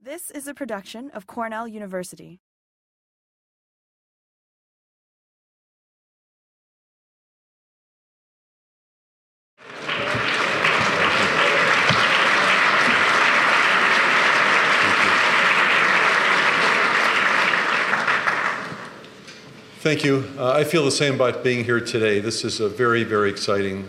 This is a production of Cornell University. Thank you. I feel the same about being here today. This is a very, very exciting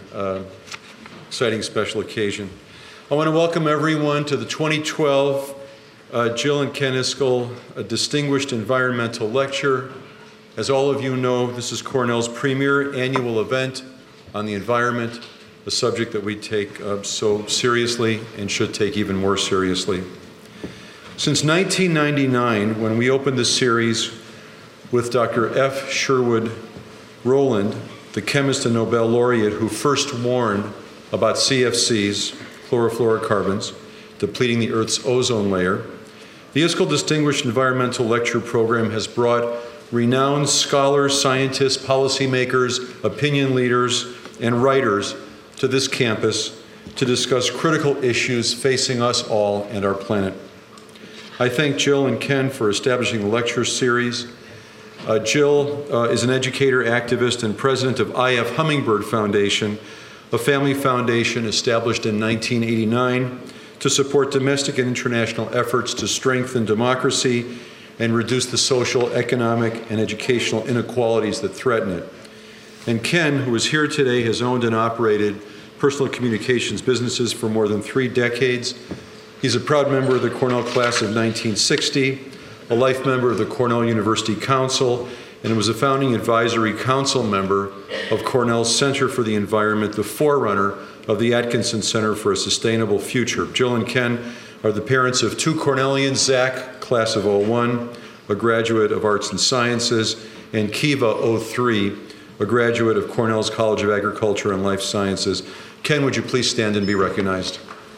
special occasion. I want to welcome everyone to the 2012 Jill and Ken Iskell Distinguished Environmental Lecture. As all of you know, this is Cornell's premier annual event on the environment, a subject that we take so seriously and should take even more seriously. Since 1999, when we opened the series with Dr. F. Sherwood Rowland, the chemist and Nobel laureate who first warned about CFCs, chlorofluorocarbons, depleting the Earth's ozone layer, the Iskell Distinguished Environmental Lecture Program has brought renowned scholars, scientists, policymakers, opinion leaders, and writers to this campus to discuss critical issues facing us all and our planet. I thank Jill and Ken for establishing the lecture series. Jill is an educator, activist, and president of I.F. Hummingbird Foundation, a family foundation established in 1989 to support domestic and international efforts to strengthen democracy and reduce the social, economic, and educational inequalities that threaten it. And Ken, who is here today, has owned and operated personal communications businesses for more than 3 decades. He's a proud member of the Cornell class of 1960, a life member of the Cornell University Council, and was a founding advisory council member of Cornell's Center for the Environment, the forerunner of the Atkinson Center for a Sustainable Future. Jill and Ken are the parents of 2 Cornellians, Zach, class of 01, a graduate of Arts and Sciences, and Kiva, 03, a graduate of Cornell's College of Agriculture and Life Sciences. Ken, would you please stand and be recognized?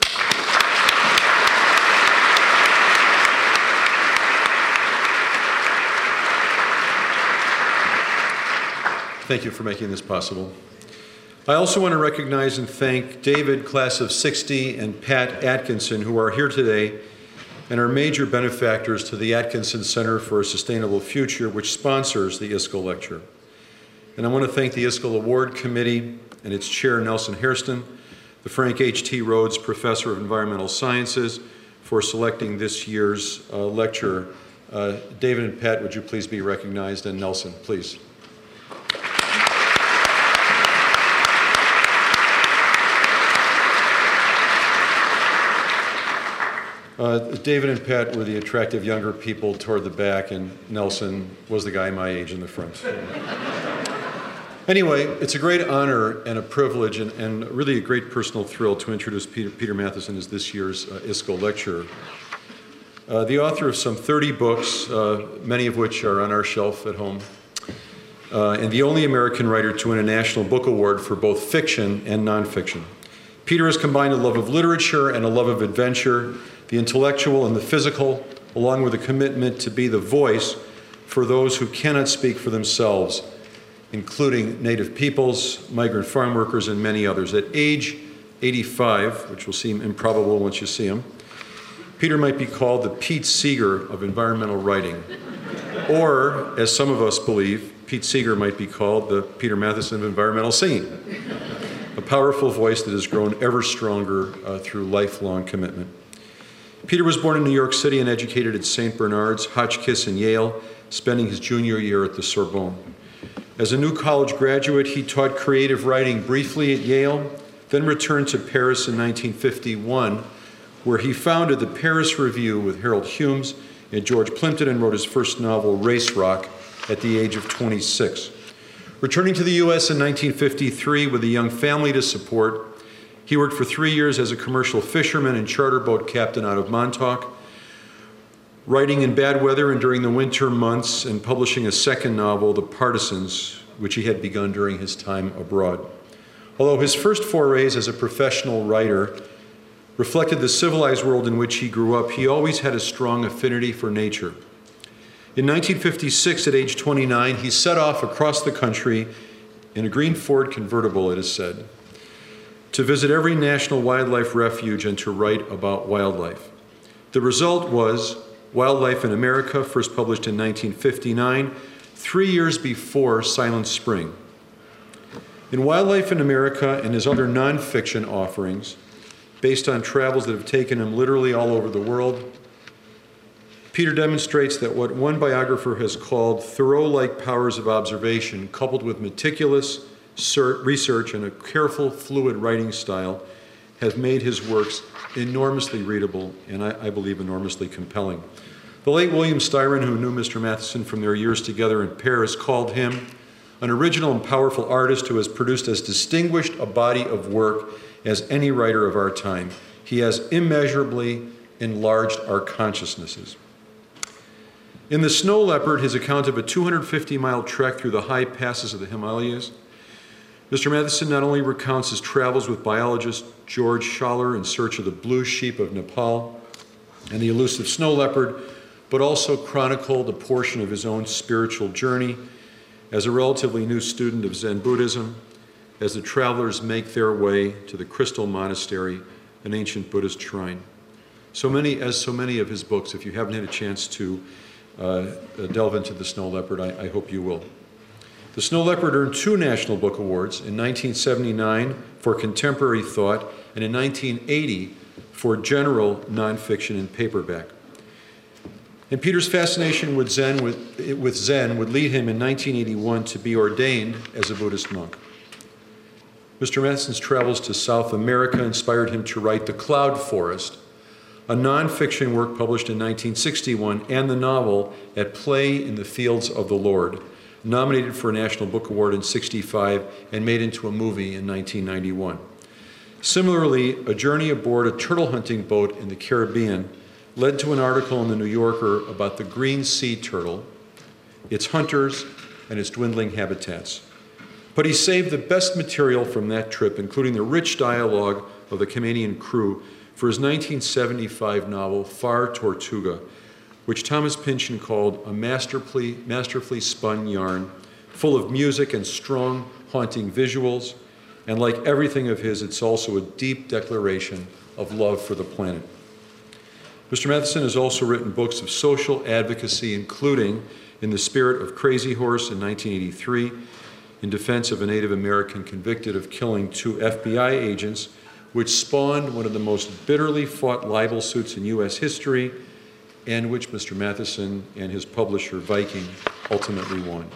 Thank you for making this possible. I also want to recognize and thank David, class of 60, and Pat Atkinson, who are here today and are major benefactors to the Atkinson Center for a Sustainable Future, which sponsors the Iskell Lecture. And I want to thank the Iskell Award Committee and its chair, Nelson Hairston, the Frank H.T. Rhodes Professor of Environmental Sciences, for selecting this year's lecture. David and Pat, would you please be recognized? And Nelson, please. David and Pat were the attractive younger people toward the back, and Nelson was the guy my age in the front. Anyway, it's a great honor and a privilege and really a great personal thrill to introduce Peter Matthiessen as this year's Iskell lecturer. The author of some 30 books, many of which are on our shelf at home, and the only American writer to win a National Book Award for both fiction and nonfiction. Peter has combined a love of literature and a love of adventure, the intellectual and the physical, along with a commitment to be the voice for those who cannot speak for themselves, including Native peoples, migrant farm workers, and many others. At age 85, which will seem improbable once you see him, Peter might be called the Pete Seeger of environmental writing. Or, as some of us believe, Pete Seeger might be called the Peter Matthiessen of environmental singing, a powerful voice that has grown ever stronger through lifelong commitment. Peter was born in New York City and educated at St. Bernard's, Hotchkiss, and Yale, spending his junior year at the Sorbonne. As a new college graduate, he taught creative writing briefly at Yale, then returned to Paris in 1951, where he founded the Paris Review with Harold Humes and George Plimpton and wrote his first novel, Race Rock, at the age of 26. Returning to the U.S. in 1953 with a young family to support, he worked for 3 years as a commercial fisherman and charter boat captain out of Montauk, writing in bad weather and during the winter months and publishing a second novel, The Partisans, which he had begun during his time abroad. Although his first forays as a professional writer reflected the civilized world in which he grew up, he always had a strong affinity for nature. In 1956, at age 29, he set off across the country in a green Ford convertible, it is said, to visit every national wildlife refuge and to write about wildlife. The result was Wildlife in America, first published in 1959, 3 years before Silent Spring. In Wildlife in America and his other nonfiction offerings, based on travels that have taken him literally all over the world, Peter demonstrates that what one biographer has called Thoreau-like powers of observation, coupled with meticulous research and a careful, fluid writing style, has made his works enormously readable and I believe enormously compelling. The late William Styron, who knew Mr. Matheson from their years together in Paris, called him an original and powerful artist who has produced as distinguished a body of work as any writer of our time. He has immeasurably enlarged our consciousnesses. In The Snow Leopard, his account of a 250-mile trek through the high passes of the Himalayas, Mr. Matheson not only recounts his travels with biologist George Schaller in search of the blue sheep of Nepal and the elusive snow leopard, but also chronicled a portion of his own spiritual journey as a relatively new student of Zen Buddhism, as the travelers make their way to the Crystal Monastery, an ancient Buddhist shrine. So many of his books, if you haven't had a chance to delve into The Snow Leopard, I hope you will. The Snow Leopard earned 2 National Book Awards, in 1979 for contemporary thought and in 1980 for general nonfiction in paperback. And Peter's fascination with Zen would lead him in 1981 to be ordained as a Buddhist monk. Mr. Matheson's travels to South America inspired him to write The Cloud Forest, a nonfiction work published in 1961, and the novel At Play in the Fields of the Lord, nominated for a National Book Award in '65 and made into a movie in 1991. Similarly, a journey aboard a turtle hunting boat in the Caribbean led to an article in the New Yorker about the green sea turtle, its hunters, and its dwindling habitats. But he saved the best material from that trip, including the rich dialogue of the Canadian crew, for his 1975 novel, Far Tortuga, which Thomas Pynchon called a masterfully spun yarn, full of music and strong, haunting visuals, and like everything of his, it's also a deep declaration of love for the planet. Mr. Matheson has also written books of social advocacy, including In the Spirit of Crazy Horse in 1983, in defense of a Native American convicted of killing 2 FBI agents, which spawned one of the most bitterly fought libel suits in U.S. history, and which Mr. Matheson and his publisher, Viking, ultimately won.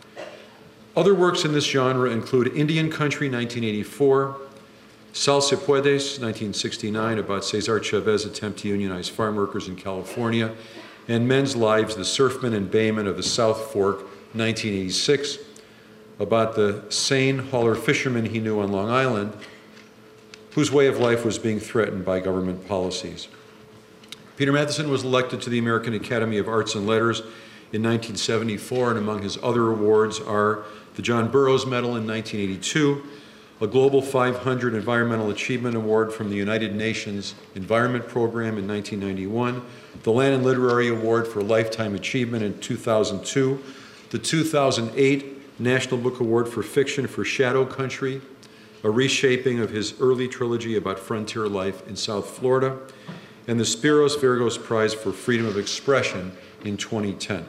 Other works in this genre include Indian Country, 1984, Sal Se Puedes, 1969, about Cesar Chavez's attempt to unionize farm workers in California, and Men's Lives, the Surfmen and Baymen of the South Fork, 1986, about the sane hauler fishermen he knew on Long Island, whose way of life was being threatened by government policies. Peter Matheson was elected to the American Academy of Arts and Letters in 1974, and among his other awards are the John Burroughs Medal in 1982, a Global 500 Environmental Achievement Award from the United Nations Environment Program in 1991, the Lannan Literary Award for Lifetime Achievement in 2002, the 2008 National Book Award for Fiction for Shadow Country, a reshaping of his early trilogy about frontier life in South Florida, and the Spiros Vergos Prize for Freedom of Expression in 2010.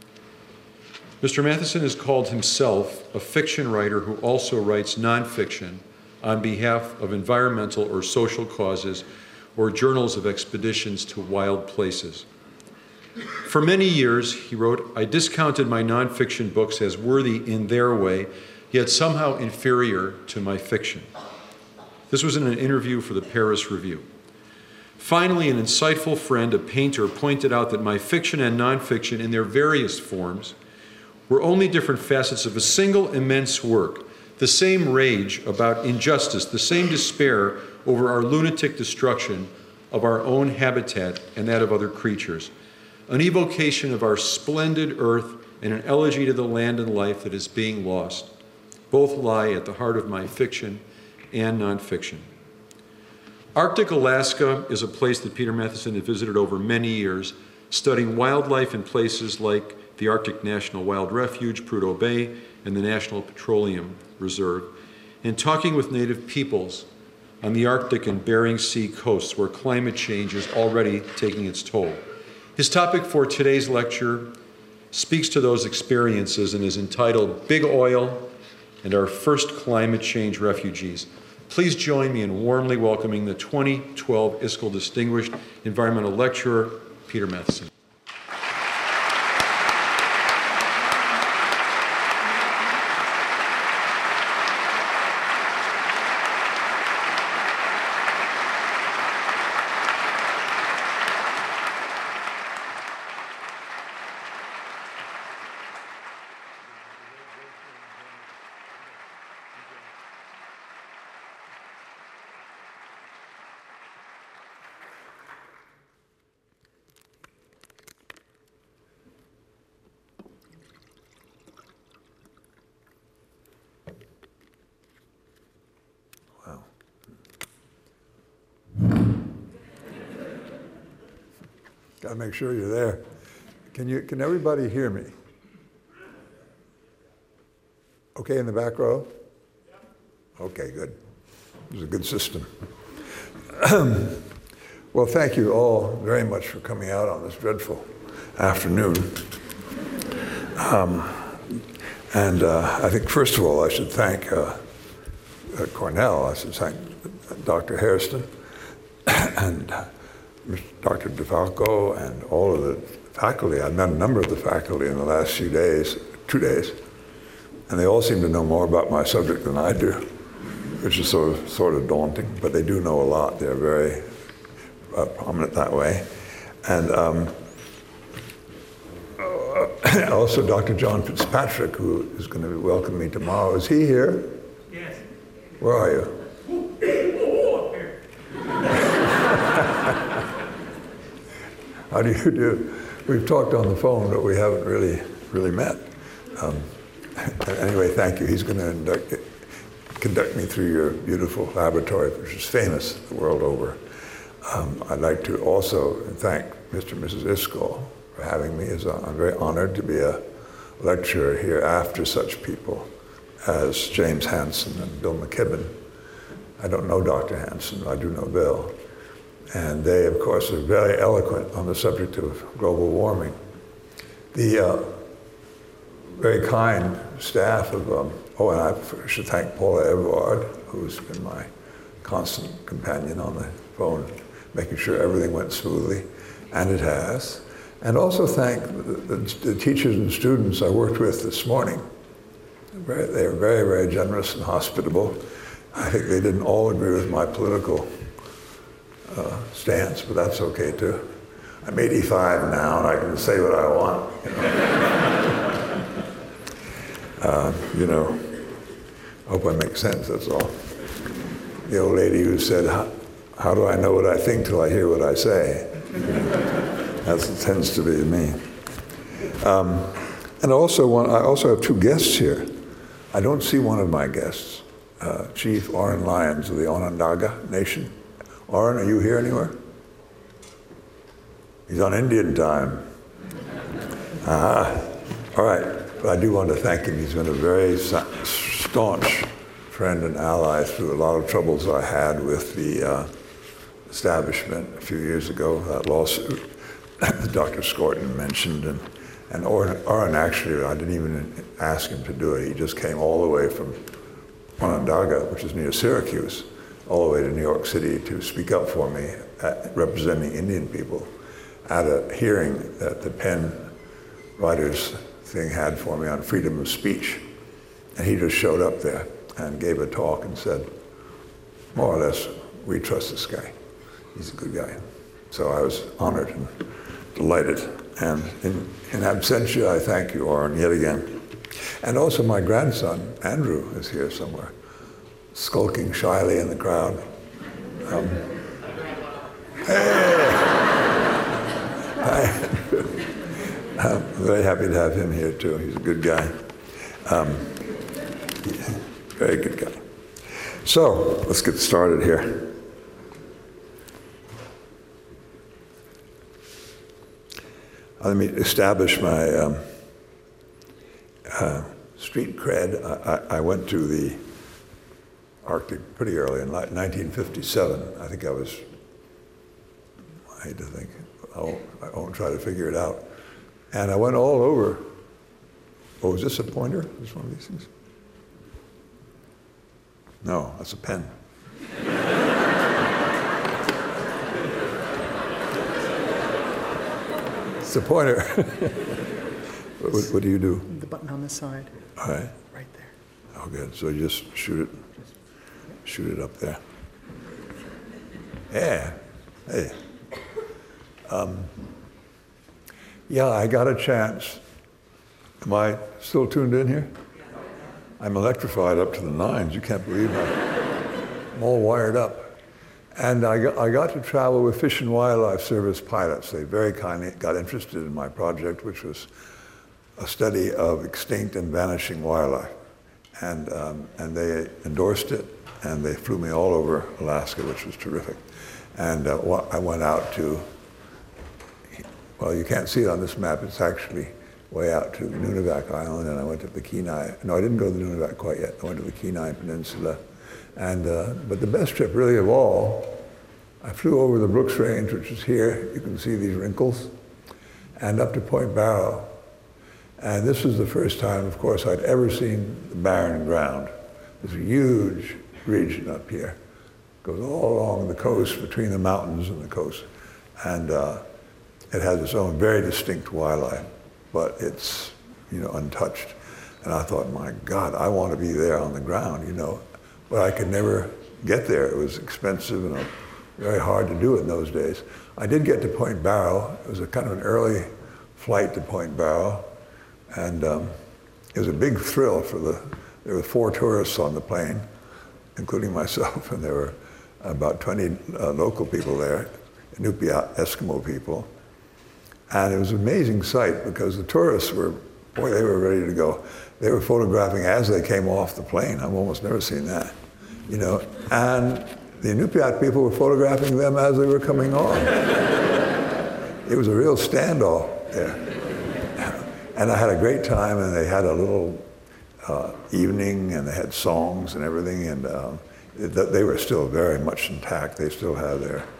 Mr. Matheson has called himself a fiction writer who also writes nonfiction on behalf of environmental or social causes or journals of expeditions to wild places. For many years, he wrote, I discounted my nonfiction books as worthy in their way, yet somehow inferior to my fiction. This was in an interview for the Paris Review. Finally, an insightful friend, a painter, pointed out that my fiction and nonfiction in their various forms were only different facets of a single immense work, the same rage about injustice, the same despair over our lunatic destruction of our own habitat and that of other creatures, an evocation of our splendid earth and an elegy to the land and life that is being lost. Both lie at the heart of my fiction and nonfiction. Arctic Alaska is a place that Peter Matheson had visited over many years, studying wildlife in places like the Arctic National Wild Refuge, Prudhoe Bay, and the National Petroleum Reserve, and talking with native peoples on the Arctic and Bering Sea coasts, where climate change is already taking its toll. His topic for today's lecture speaks to those experiences and is entitled Big Oil and Our First Climate Change Refugees. Please join me in warmly welcoming the 2012 ISCL Distinguished Environmental Lecturer, Peter Matheson. Gotta make sure you're there. Can everybody hear me? Okay in the back row? Okay, good. This is a good system. Well, thank you all very much for coming out on this dreadful afternoon. I think, first of all, I should thank Cornell. I should thank Dr. Hairston and Dr. DeFalco and all of the faculty. I've met a number of the faculty in the last few days, 2 days, and they all seem to know more about my subject than I do, which is sort of daunting, but they do know a lot. They're very prominent that way. And also Dr. John Fitzpatrick, who is going to welcome me tomorrow. Is he here? Yes. Where are you? How do you do? We've talked on the phone, but we haven't really met. Anyway, thank you. He's going to conduct me through your beautiful laboratory, which is famous the world over. I'd like to also thank Mr. and Mrs. ISCL for having me. I'm very honored to be a lecturer here after such people as James Hansen and Bill McKibben. I don't know Dr. Hansen, I do know Bill. And they, of course, are very eloquent on the subject of global warming. The very kind staff of, and I should thank Paula Everard, who's been my constant companion on the phone, making sure everything went smoothly, and it has. And also thank the teachers and students I worked with this morning. They were very, very generous and hospitable. I think they didn't all agree with my political stance, but that's okay too. I'm 85 now, and I can say what I want. I hope I make sense, that's all. The old lady who said, how do I know what I think till I hear what I say? That tends to be me. And also, I also have two guests here. I don't see one of my guests, Chief Oren Lyons of the Onondaga Nation. Oren, are you here anywhere? He's on Indian time. All right, but I do want to thank him. He's been a very staunch friend and ally through a lot of troubles I had with the establishment a few years ago, that lawsuit that Dr. Skorton mentioned. And Oren actually, I didn't even ask him to do it. He just came all the way from Onondaga, which is near Syracuse, all the way to New York City to speak up for me, representing Indian people, at a hearing that the Penn Writers thing had for me on freedom of speech. And he just showed up there and gave a talk and said, more or less, we trust this guy. He's a good guy. So I was honored and delighted. And in absentia, I thank you, Oren, yet again. And also my grandson, Andrew, is here somewhere, skulking shyly in the crowd. Hey! Hi, Andrew. I'm very happy to have him here, too. He's a good guy. Very good guy. So, let's get started here. Let me establish my street cred. I went to the Arctic pretty early in 1957. I think I hate to think, I won't try to figure it out. And I went all over. Oh, is this a pointer? Is this one of these things? No, that's a pen. It's a pointer. What do you do? The button on the side. All right. Right there. Oh, good. So you just shoot it up there. Yeah. Hey. Yeah, I got a chance. Am I still tuned in here? I'm electrified up to the nines. You can't believe that. I'm all wired up. And I got to travel with Fish and Wildlife Service pilots. They very kindly got interested in my project, which was a study of extinct and vanishing wildlife. And they endorsed it, and they flew me all over Alaska, which was terrific. And I went out to, well, you can't see it on this map. It's actually way out to Nunivak Island, and I went to the Kenai. No, I didn't go to the Nunivak quite yet. I went to the Kenai Peninsula. And, but the best trip really of all, I flew over the Brooks Range, which is here. You can see these wrinkles, and up to Point Barrow. And this was the first time, of course, I'd ever seen the barren ground. There's a huge region up here. It goes all along the coast, between the mountains and the coast. And it has its own very distinct wildlife, but it's, untouched. And I thought, my God, I want to be there on the ground, But I could never get there. It was expensive and very hard to do it in those days. I did get to Point Barrow. It was a kind of an early flight to Point Barrow. And it was a big thrill there were 4 tourists on the plane, including myself, and there were about 20 local people there, Inupiat Eskimo people. And it was an amazing sight because the tourists they were ready to go. They were photographing as they came off the plane. I've almost never seen that, And the Inupiat people were photographing them as they were coming on. It was a real standoff there. And I had a great time, and they had a little evening, and they had songs and everything, and they were still very much intact. They still had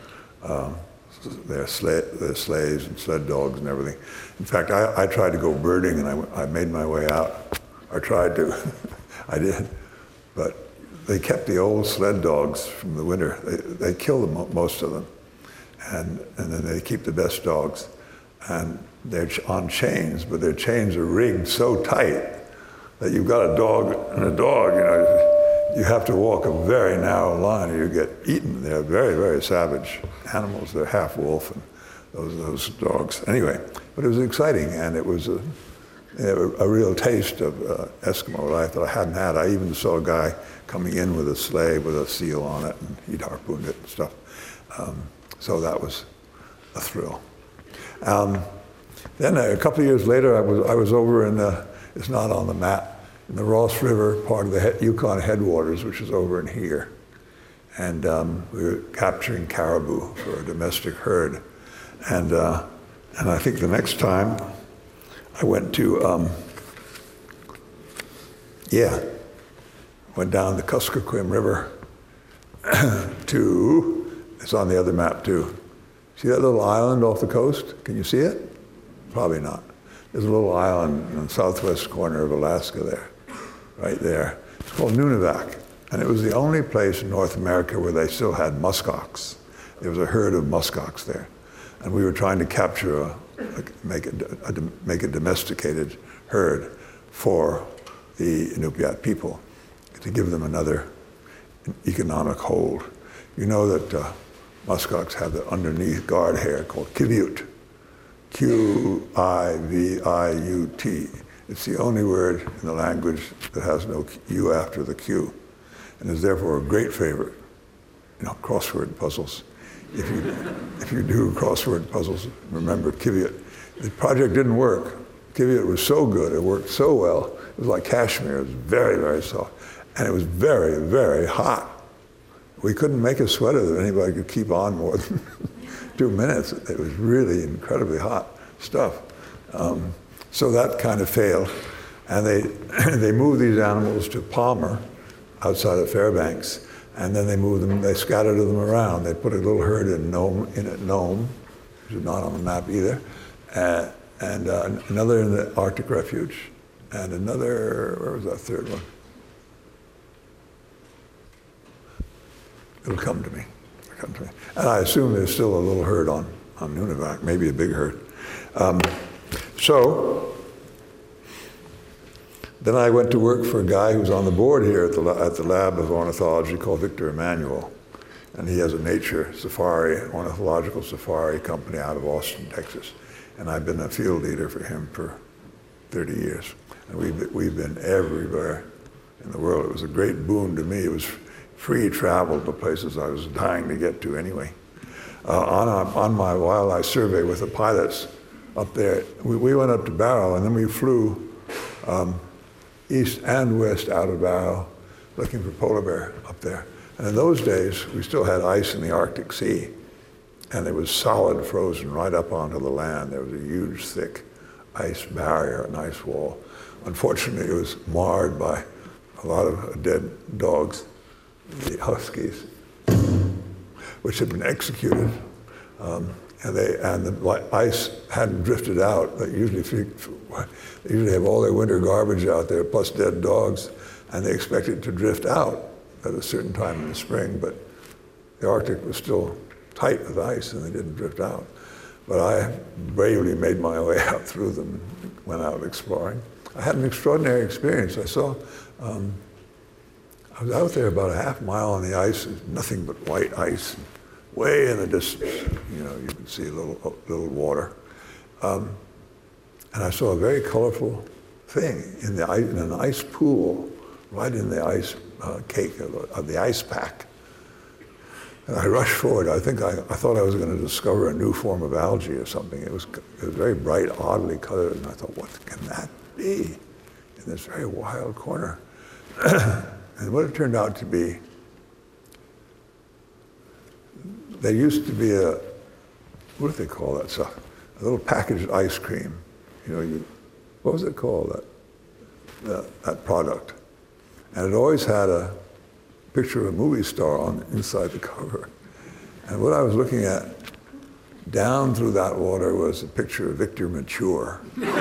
their sleighs and sled dogs and everything. In fact, I tried to go birding, and I made my way out, or tried to. I did, but they kept the old sled dogs from the winter. They kill most of them, and then they keep the best dogs. And they're on chains, but their chains are rigged so tight that you've got a dog and a dog, you have to walk a very narrow line or you get eaten. They're very, very savage animals. They're half wolf, and those dogs. Anyway, but it was exciting, and it was a real taste of Eskimo life that I hadn't had. I even saw a guy coming in with a sleigh with a seal on it, and he'd harpooned it and stuff. So that was a thrill. Then a couple of years later, I was over in it's not on the map, in the Ross River, part of the Yukon headwaters, which is over in here. And we were capturing caribou for a domestic herd. And I think the next time I went to, went down the Kuskokwim River it's on the other map too. See that little island off the coast? Can you see it? Probably not. There's a little island in the southwest corner of Alaska there, right there. It's called Nunivak, and it was the only place in North America where they still had muskox. There was a herd of muskox there, and we were trying to capture make a domesticated herd for the Inupiat people to give them another economic hold. You know that muskox have the underneath guard hair called kiviut, Q-I-V-I-U-T. It's the only word in the language that has no U after the Q, and is therefore a great favorite, crossword puzzles. If you do crossword puzzles, remember kiviut. The project didn't work. Kiviut was so good, it worked so well. It was like cashmere. It was very, very soft, and it was very, very hot. We couldn't make a sweater that anybody could keep on more than 2 minutes. It was really incredibly hot stuff. So that kind of failed. And they moved these animals to Palmer, outside of Fairbanks, and then they moved them, they scattered them around. They put a little herd in Nome, which is not on the map either, and another in the Arctic Refuge, and another, where was that third one? It'll come to me. And I assume there's still a little herd on Nunivak, maybe a big herd. So then I went to work for a guy who's on the board here at the lab of ornithology called Victor Emanuel. And he has a nature safari, ornithological safari company out of Austin, Texas. And I've been a field leader for him for 30 years. And we've been everywhere in the world. It was a great boon to me. It was free travel to places I was dying to get to anyway. On my wildlife survey with the pilots up there, we went up to Barrow, and then we flew east and west out of Barrow looking for polar bear up there. And in those days, we still had ice in the Arctic Sea, and it was solid frozen right up onto the land. There was a huge, thick ice barrier, an ice wall. Unfortunately, it was marred by a lot of dead dogs, the huskies, which had been executed, and the ice hadn't drifted out. They usually have all their winter garbage out there, plus dead dogs, and they expect it to drift out at a certain time in the spring, but the Arctic was still tight with ice, and they didn't drift out. But I bravely made my way out through them and went out exploring. I had an extraordinary experience. I was out there about a half mile on the ice, nothing but white ice. Way in the distance, you could see a little water. And I saw a very colorful thing in an ice pool, right in the ice cake of the ice pack. And I rushed forward. I thought I was going to discover a new form of algae or something. It was very bright, oddly colored, and I thought, what can that be in this very wild corner? And what it turned out to be, there used to be what do they call that stuff? A little packaged ice cream. What was it called, that product? And it always had a picture of a movie star inside the cover. And what I was looking at down through that water was a picture of Victor Mature.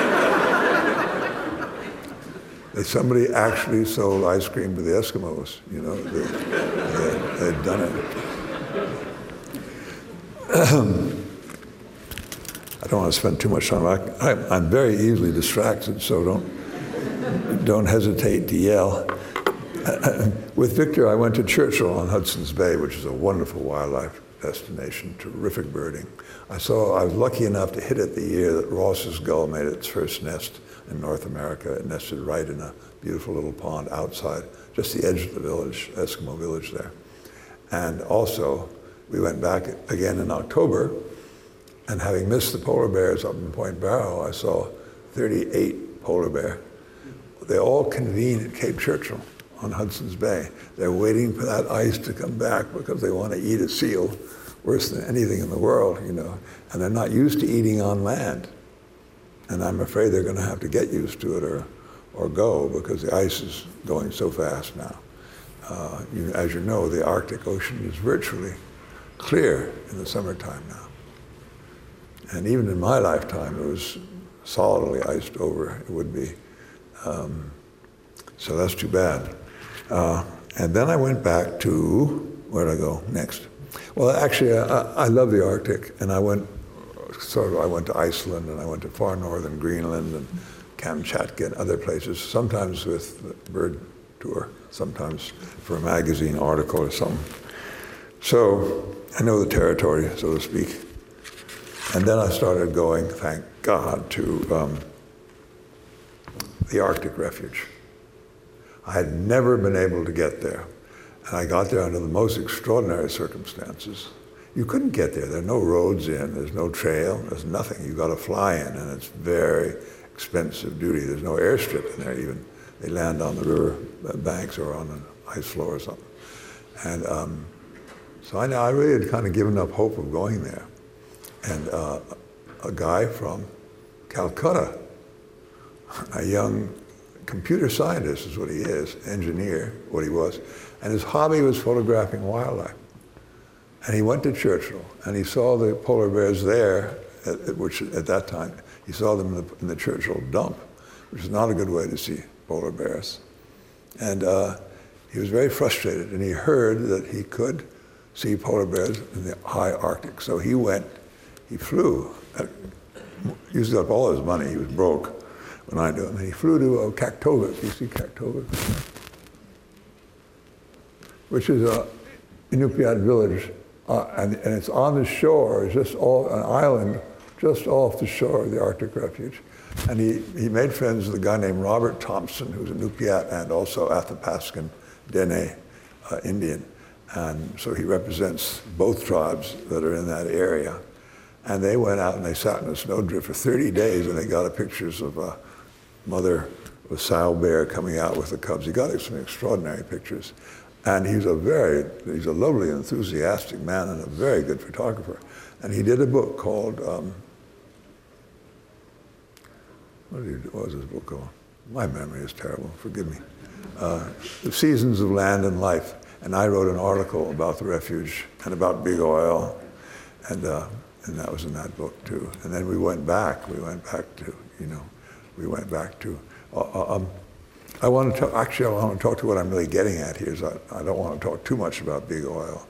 That somebody actually sold ice cream to the Eskimos, they'd done it. I don't want to spend too much time. I'm very easily distracted, so don't hesitate to yell. With Victor, I went to Churchill on Hudson's Bay, which is a wonderful wildlife destination, terrific birding. I was lucky enough to hit it the year that Ross's gull made its first nest in North America. It nested right in a beautiful little pond outside, just the edge of the village, Eskimo village there. And also, we went back again in October, and having missed the polar bears up in Point Barrow, I saw 38 polar bear. They all convene at Cape Churchill on Hudson's Bay. They're waiting for that ice to come back because they want to eat a seal worse than anything in the world, and they're not used to eating on land. And I'm afraid they're going to have to get used to it or go, because the ice is going so fast now. As you know, the Arctic Ocean is virtually clear in the summertime now. And even in my lifetime, it was solidly iced over, it would be. So that's too bad. And then I went back to, where did I go next? Well, actually, I love the Arctic, and I went to Iceland, and I went to far northern Greenland and Kamchatka and other places, sometimes with the bird tour, sometimes for a magazine article or something. So I know the territory, so to speak. And then I started going, thank God, to the Arctic Refuge. I had never been able to get there. And I got there under the most extraordinary circumstances. You couldn't get there. There are no roads in, there's no trail, there's nothing. You got to fly in, and it's very expensive duty. There's no airstrip in there even. They land on the river banks or on an ice floor or something. And so I really had kind of given up hope of going there. And a guy from Calcutta, a young computer scientist is what he is, engineer, what he was, and his hobby was photographing wildlife. And he went to Churchill, and he saw the polar bears there, which at that time, he saw them in the Churchill dump, which is not a good way to see polar bears. And he was very frustrated, and he heard that he could see polar bears in the high Arctic. So he flew, used up all his money, he was broke when I knew him, and he flew to Kaktovik. You see Kaktovik? Which is an Inupiat village, and it's on the shore, it's just an island just off the shore of the Arctic Refuge. And he made friends with a guy named Robert Thompson, who's a Inupiat and also Athapascan Dene Indian. And so he represents both tribes that are in that area. And they went out and they sat in a snowdrift for 30 days, and they got pictures of a mother of a sow bear coming out with the cubs. He got some extraordinary pictures. And he's a lovely, enthusiastic man and a very good photographer. And he did a book called, what was his book called? My memory is terrible, forgive me. The Seasons of Land and Life. And I wrote an article about the refuge and about big oil, and that was in that book too. And then we went back to, I want to talk to what I'm really getting at here. Is I don't want to talk too much about big oil.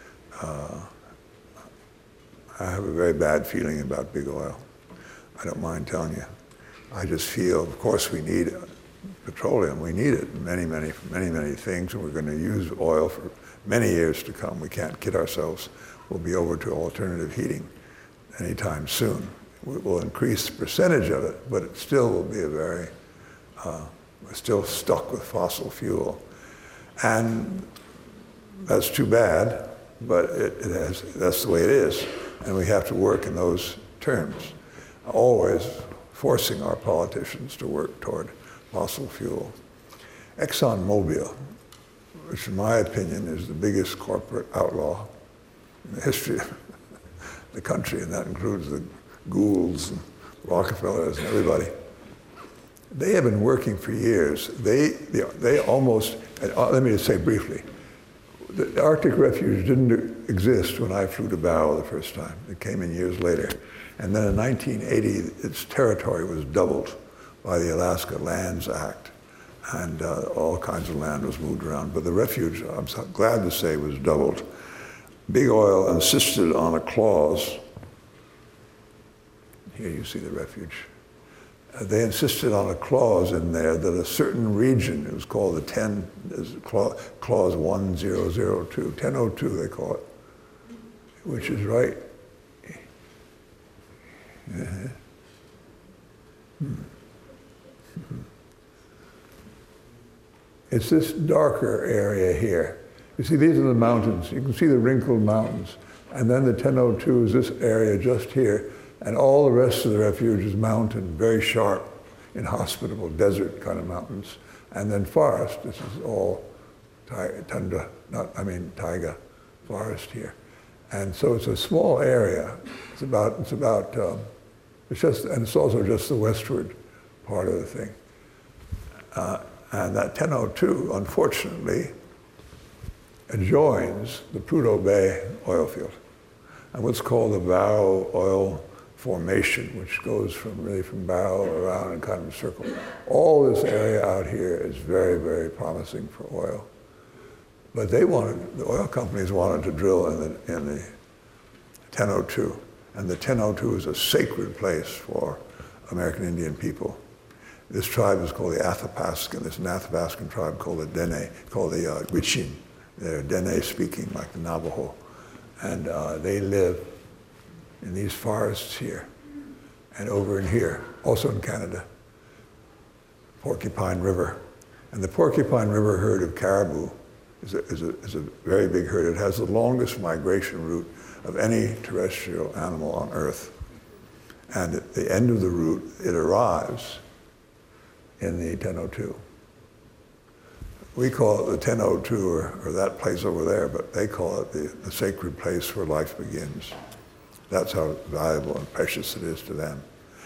I have a very bad feeling about big oil. I don't mind telling you. I just feel, of course, we need petroleum. We need it in many, many things, and we're going to use oil for many years to come. We can't kid ourselves. We'll be over to alternative heating anytime soon. We'll increase the percentage of it, but it still will be we're still stuck with fossil fuel. And that's too bad, but that's the way it is. And we have to work in those terms, always forcing our politicians to work toward fossil fuel. ExxonMobil, which in my opinion is the biggest corporate outlaw in the history of the country, and that includes the Goulds and Rockefellers and everybody. They have been working for years. They almost, let me just say briefly, the Arctic Refuge didn't exist when I flew to Barrow the first time. It came in years later. And then in 1980, its territory was doubled by the Alaska Lands Act, and all kinds of land was moved around. But the refuge, I'm so glad to say, was doubled. Big Oil insisted on a clause. Here you see the refuge. They insisted on a clause in there that a certain region, it was called clause 1002, 1002 they call it, which is right. It's this darker area here. You see, these are the mountains. You can see the wrinkled mountains. And then the 1002 is this area just here. And all the rest of the refuge is mountain, very sharp, inhospitable, desert kind of mountains. And then forest. This is all tundra, taiga forest here. And so it's a small area. And it's also just the westward part of the thing. And that 1002, unfortunately, adjoins the Prudhoe Bay oil field and what's called the Barrow Oil Formation, which goes from Barrow around in kind of a circle. All this area out here is very, very promising for oil. But the oil companies wanted to drill in the 1002. And the 1002 is a sacred place for American Indian people. This tribe is called the Athapascan. There's an Athapascan tribe called the Dene, called the Gwich'in. They're Dene speaking, like the Navajo. And they live in these forests here and over in here, also in Canada, Porcupine River. And the Porcupine River herd of caribou is a very big herd. It has the longest migration route of any terrestrial animal on Earth. And at the end of the route, it arrives in the 1002. We call it the 1002 or that place over there, but they call it the sacred place where life begins. That's how valuable and precious it is to them.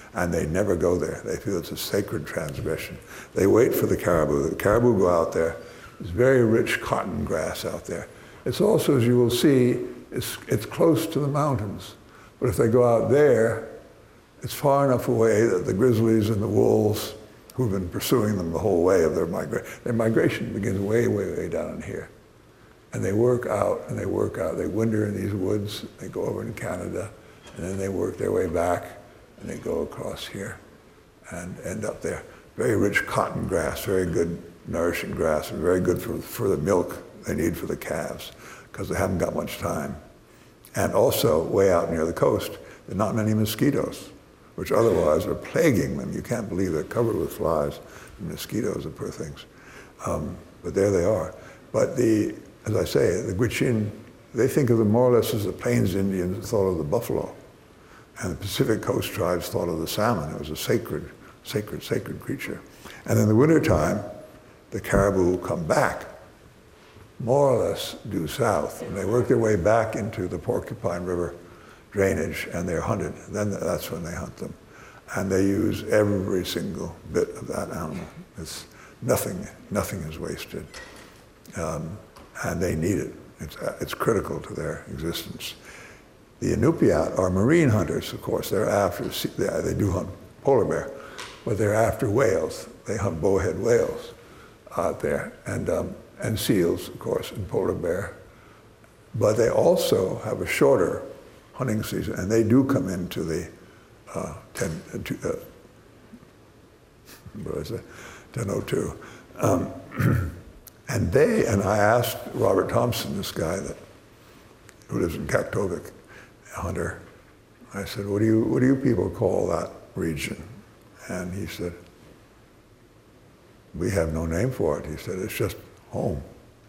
and they never go there. They feel it's a sacred transgression. They wait for the caribou. The caribou go out there. There's very rich cotton grass out there. It's also, as you will see, it's close to the mountains. But if they go out there, it's far enough away that the grizzlies and the wolves, who've been pursuing them the whole way of their migration begins way, way, way down in here. And they work out and they work out. They winter in these woods. They go over in Canada, and then they work their way back, and they go across here and end up there. Very rich cotton grass, very good nourishing grass, and very good for the milk they need for the calves, because they haven't got much time. And also, way out near the coast, there are not many mosquitoes, which otherwise are plaguing them. You can't believe they're covered with flies and mosquitoes, the poor things. But there they are. But as I say, the Gwich'in, they think of them more or less as the Plains Indians thought of the buffalo. And the Pacific Coast tribes thought of the salmon. It was a sacred, sacred, sacred creature. And in the wintertime, the caribou come back, more or less due south, and they work their way back into the Porcupine River drainage, and they're hunted. Then that's when they hunt them. And they use every single bit of that animal. It's nothing is wasted. And they need it. It's critical to their existence. The Inupiat are marine hunters, of course. They're after, they do hunt polar bear, but they're after whales. They hunt bowhead whales out there, and seals, of course, and polar bear. But they also have a shorter hunting season, and they do come into the 1002. And I asked Robert Thompson, this guy who lives in Kaktovik, a hunter, I said, what do you people call that region? And he said, we have no name for it. He said, it's just home.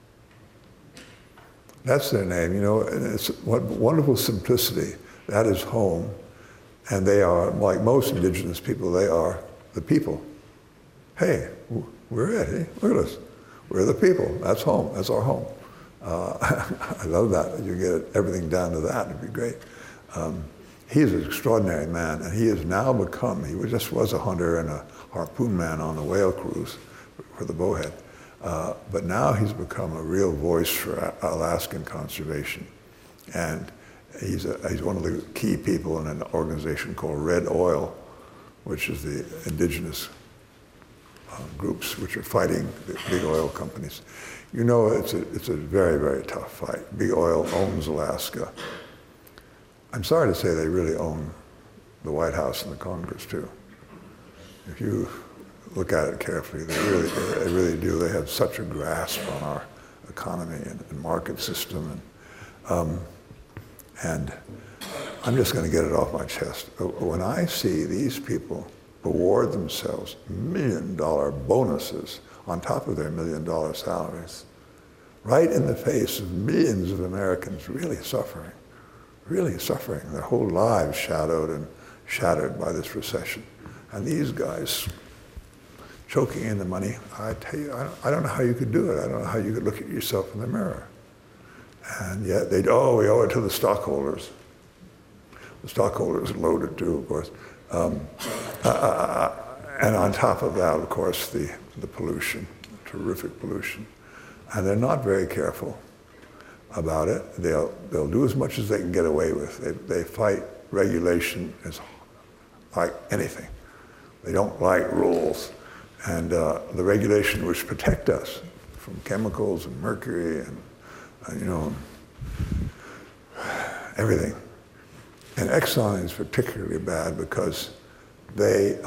That's their name, you know, and it's what wonderful simplicity. That is home. And they are, like most indigenous people, they are the people. Hey, we're it, eh? Look at us. We're the people. That's home. That's our home. I love that. You get everything down to that. It'd be great. He's an extraordinary man, and he has now become, he just was a hunter and a harpoon man on the whale cruise for the bowhead. But now he's become a real voice for Alaskan conservation. And he's one of the key people in an organization called Red Oil, which is the indigenous groups which are fighting the big oil companies. You know, it's a very, very tough fight. Big Oil owns Alaska. I'm sorry to say they really own the White House and the Congress too. If you look at it carefully, they really do. They have such a grasp on our economy and market system. And I'm just going to get it off my chest. When I see these people award themselves $1 million bonuses on top of their $1 million salaries, right in the face of millions of Americans really suffering, their whole lives shadowed and shattered by this recession. And these guys choking in the money, I tell you, I don't know how you could do it. I don't know how you could look at yourself in the mirror. And yet we owe it to the stockholders. The stockholders are loaded too, of course. And on top of that, of course, the pollution, terrific pollution. And they're not very careful about it. They'll do as much as they can get away with. They fight regulation as like anything. They don't like rules. And the regulation which protect us from chemicals and mercury and everything. And Exxon is particularly bad because they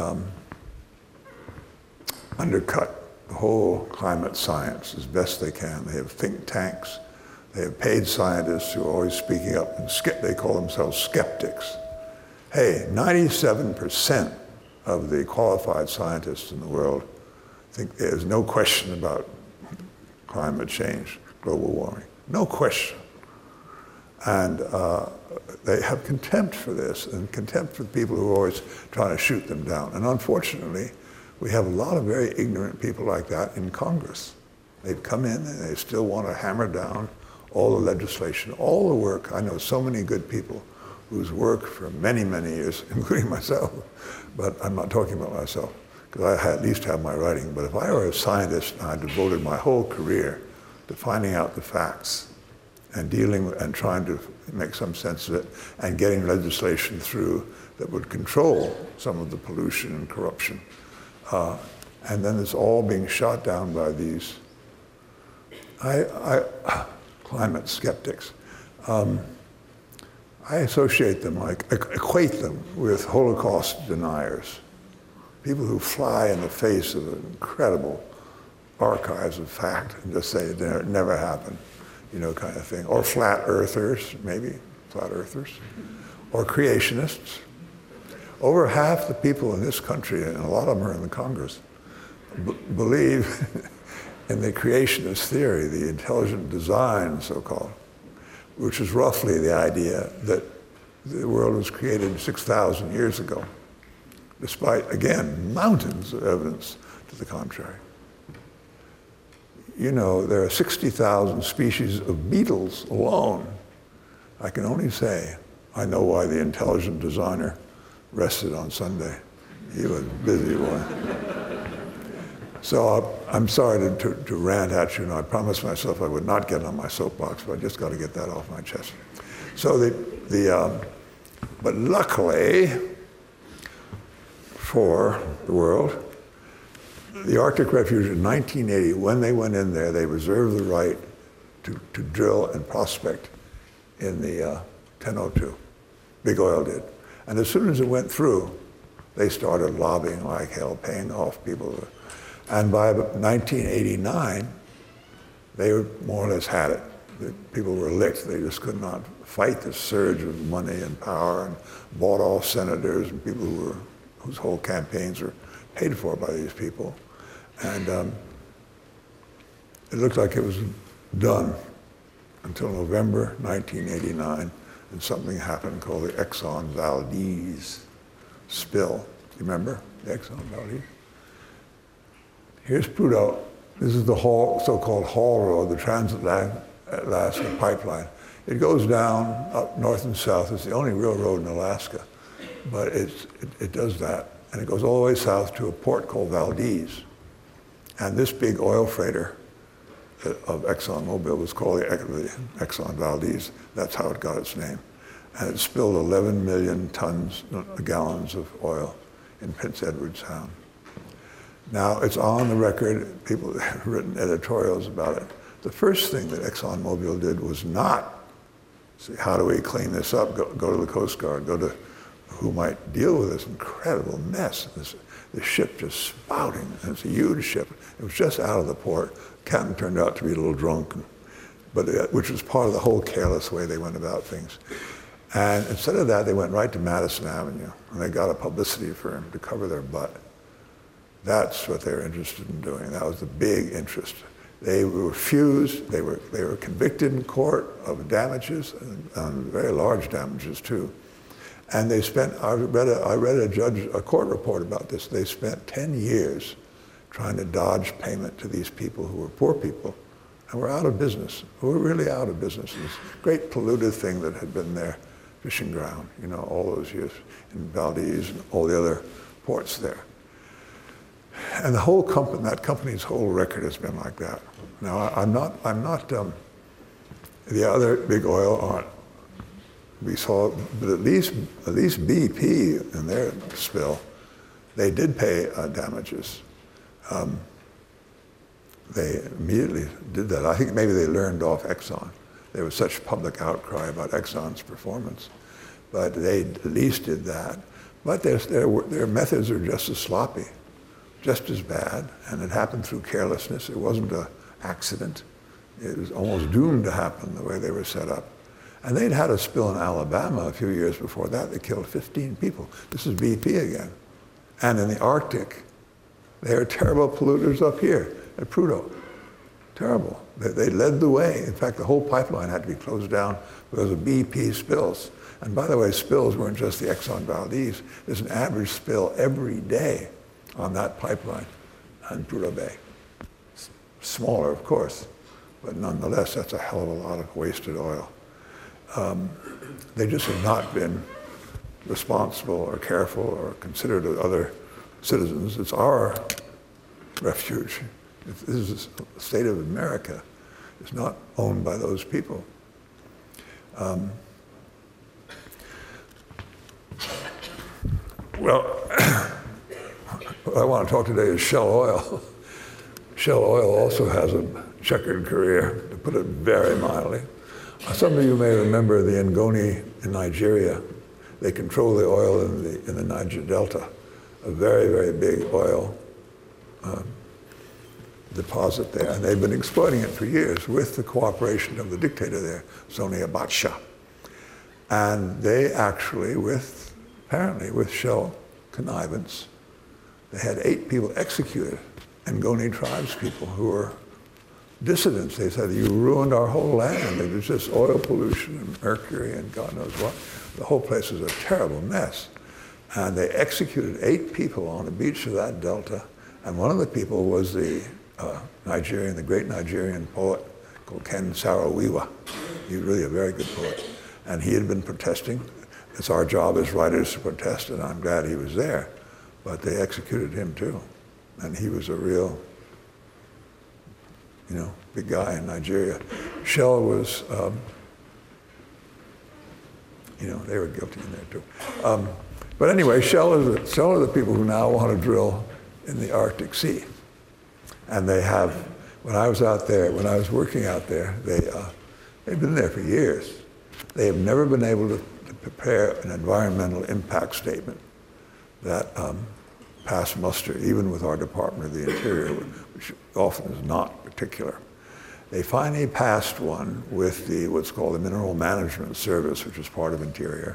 undercut the whole climate science as best they can. They have think tanks. They have paid scientists who are always speaking up, and they call themselves skeptics. Hey, 97% of the qualified scientists in the world think there's no question about climate change, global warming. No question. And they have contempt for this and contempt for the people who are always trying to shoot them down. And unfortunately, we have a lot of very ignorant people like that in Congress. They've come in and they still want to hammer down all the legislation, all the work. I know so many good people whose work for many, many years, including myself, but I'm not talking about myself, because I at least have my writing, but if I were a scientist and I devoted my whole career to finding out the facts and dealing and trying to make some sense of it and getting legislation through that would control some of the pollution and corruption. And then it's all being shot down by these climate skeptics. I associate them, I equate them with Holocaust deniers, people who fly in the face of incredible archives of fact and just say it never happened, you know, kind of thing. Or flat earthers, maybe, flat earthers. Or creationists. Over half the people in this country, and a lot of them are in the Congress, believe in the creationist theory, the intelligent design, so-called, which is roughly the idea that the world was created 6,000 years ago, despite, again, mountains of evidence to the contrary. You know, there are 60,000 species of beetles alone. I can only say, I know why the intelligent designer rested on Sunday. He was a busy one. So I'm sorry to rant at you, and I promised myself I would not get on my soapbox, but I just got to get that off my chest. So but luckily for the world, the Arctic Refuge in 1980, when they went in there, they reserved the right to drill and prospect in the 1002. Big Oil did. And as soon as it went through, they started lobbying like hell, paying off people. And by 1989, they more or less had it. The people were licked. They just could not fight the surge of money and power, and bought off senators and people whose whole campaigns were paid for by these people. And it looked like it was done until November 1989, and something happened called the Exxon Valdez spill. Do you remember the Exxon Valdez? Here's Prudhoe. This is the so-called Haul Road, the Trans-Alaska Pipeline. It goes down up north and south. It's the only real road in Alaska, but it does that. And it goes all the way south to a port called Valdez. And this big oil freighter of ExxonMobil was called the Exxon Valdez. That's how it got its name. And it spilled 11 million gallons of oil in Prince Edward Sound. Now, it's on the record. People have written editorials about it. The first thing that ExxonMobil did was not say, how do we clean this up? Go to the Coast Guard, go to who might deal with this incredible mess. The ship just spouting. And it's a huge ship. It was just out of the port. Captain turned out to be a little drunk, which was part of the whole careless way they went about things. And instead of that, they went right to Madison Avenue, and they got a publicity firm to cover their butt. That's what they were interested in doing. That was the big interest. They were refused. They were convicted in court of damages, and very large damages too. And they spent. I read a court report about this. They spent 10 years trying to dodge payment to these people who were poor people, and were out of business. Who were really out of business. This great polluted thing that had been their fishing ground, you know, all those years in Valdez and all the other ports there. And the whole company, that company's whole record has been like that. Now, I'm not the other big oil aren't. We saw, but at least BP in their spill, they did pay damages. They immediately did that. I think maybe they learned off Exxon. There was such public outcry about Exxon's performance, but they at least did that. But their methods are just as sloppy, just as bad, and it happened through carelessness. It wasn't an accident. It was almost doomed to happen the way they were set up. And they'd had a spill in Alabama a few years before that that killed 15 people. This is BP again. And in the Arctic, they are terrible polluters up here at Prudhoe. Terrible. They led the way. In fact, the whole pipeline had to be closed down because of BP spills. And by the way, spills weren't just the Exxon Valdez. There's an average spill every day on that pipeline in Prudhoe Bay. Smaller, of course, but nonetheless, that's a hell of a lot of wasted oil. They just have not been responsible or careful or considerate of other citizens. It's our refuge. This is the state of America. It's not owned by those people. Well, what I want to talk today is Shell Oil. Shell Oil also has a checkered career, to put it very mildly. Some of you may remember the Ngoni in Nigeria. They control the oil in the Niger Delta, a very, very big oil deposit there. And they've been exploiting it for years with the cooperation of the dictator there, Sani Abacha. And they actually, apparently with Shell connivance, they had 8 people executed, Ngoni tribes people who were dissidents. They said, you ruined our whole land. There was just oil pollution and mercury and God knows what. The whole place was a terrible mess. And they executed 8 people on the beach of that delta. And one of the people was the the great Nigerian poet called Ken Saro-Wiwa. He was really a very good poet. And he had been protesting. It's our job as writers to protest, and I'm glad he was there. But they executed him too. And he was a real, big guy in Nigeria. Shell was, they were guilty in there too. But anyway, Shell are the people who now want to drill in the Arctic Sea. And they have, when I was working out there, they've been there for years. They have never been able to prepare an environmental impact statement that passed muster, even with our Department of the Interior, which often is not particular. They finally passed one with what's called the Mineral Management Service, which is part of Interior,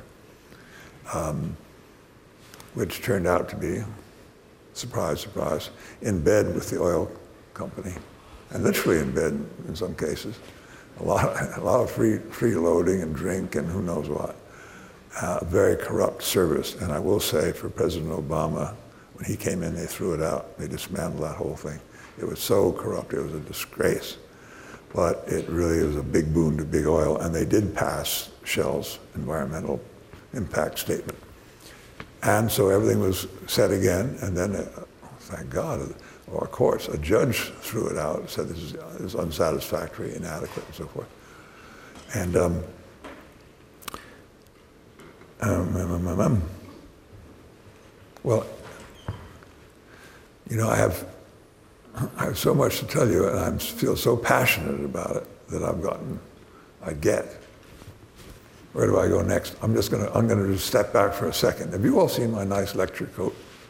which turned out to be, surprise, surprise, in bed with the oil company, and literally in bed in some cases. A lot of free loading and drink and who knows what. Very corrupt service. And I will say for President Obama, when he came in, they threw it out. They dismantled that whole thing. It was so corrupt, it was a disgrace. But it really was a big boon to big oil, and they did pass Shell's environmental impact statement. And so everything was set again, and then, thank God, or courts, a judge threw it out, said this is unsatisfactory, inadequate, and so forth. And well, I have so much to tell you, and I feel so passionate about it that I get. Where do I go next? I'm going to just step back for a second. Have you all seen my nice lecture coat?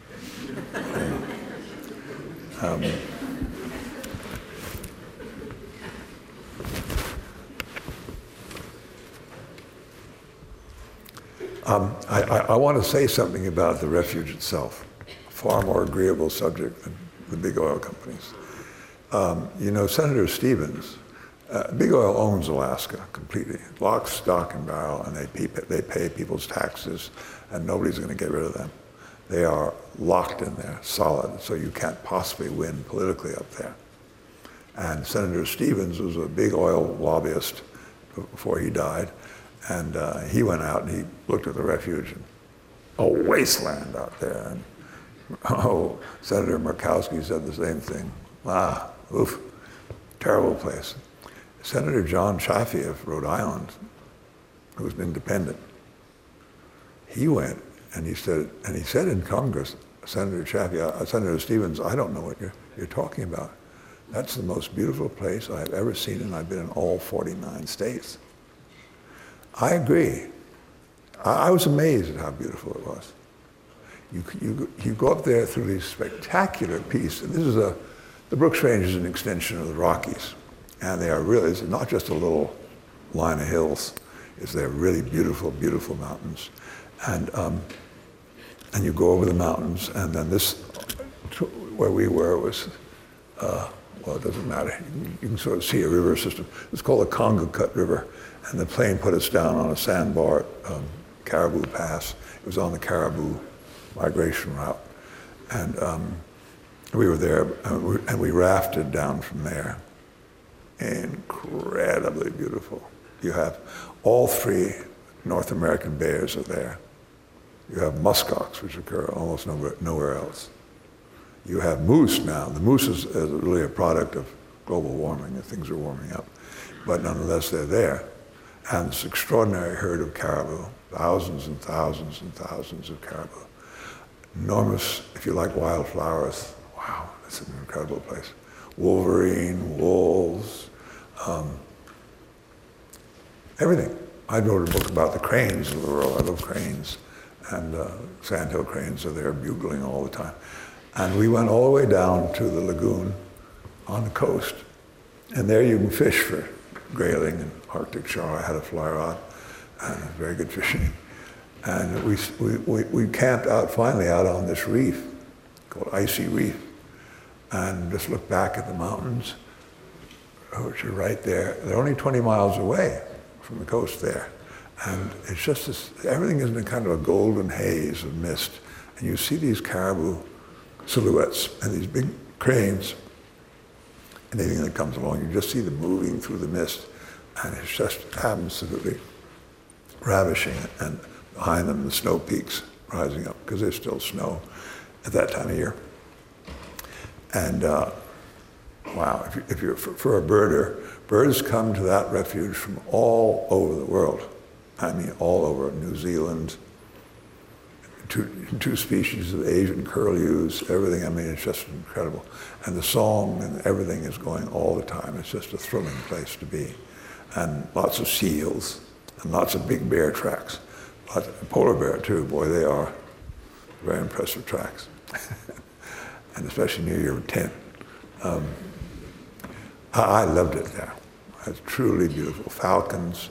I want to say something about the refuge itself. A far more agreeable subject than the big oil companies. Senator Stevens, Big Oil owns Alaska completely, lock, stock, and barrel, and they pay people's taxes, and nobody's going to get rid of them. They are locked in there, solid, so you can't possibly win politically up there. And Senator Stevens was a big oil lobbyist before he died, and he went out and he looked at the refuge, and a wasteland out there. And Senator Murkowski said the same thing. Oof, terrible place. Senator John Chaffee of Rhode Island, who's an independent, he went and he said in Congress, Senator Chaffee, Senator Stevens, I don't know what you're talking about. That's the most beautiful place I've ever seen, and I've been in all 49 states. I agree. I was amazed at how beautiful it was. You go up there through these spectacular pieces. The Brooks Range is an extension of the Rockies, and they are really, it's not just a little line of hills. They're really beautiful, beautiful mountains. And you go over the mountains, and then this, where we were, was, it doesn't matter. You can sort of see a river system. It's called the Congo-Cut River, and the plane put us down on a sandbar at Caribou Pass. It was on the Caribou migration route. And we were there, and we rafted down from there. Incredibly beautiful. You have all three North American bears are there. You have muskox, which occur almost nowhere else. You have moose now. The moose is really a product of global warming, and things are warming up. But nonetheless, they're there. And this extraordinary herd of caribou, thousands and thousands and thousands of caribou. Enormous, if you like wildflowers, wow, it's an incredible place. Wolverine, wolves, everything. I wrote a book about the cranes of the world. I love cranes. And sandhill cranes are there bugling all the time. And we went all the way down to the lagoon on the coast. And there you can fish for grayling and Arctic char. I had a fly rod, and very good fishing. And we camped out, finally out on this reef called Icy Reef, and just looked back at the mountains, which are right there. They're only 20 miles away from the coast there. And it's just this, everything is in a kind of a golden haze of mist. And you see these caribou silhouettes and these big cranes, and anything that comes along, you just see them moving through the mist. And it's just absolutely ravishing. And behind them, the snow peaks rising up, because there's still snow at that time of year. And wow, if you're for a birder, birds come to that refuge from all over the world. I mean, all over New Zealand, two species of Asian curlews, everything. I mean, it's just incredible. And the song and everything is going all the time. It's just a thrilling place to be. And lots of seals and lots of big bear tracks. Lots of polar bear too, boy, they are very impressive tracks. And especially near your tent. I loved it there. It's truly beautiful. Falcons,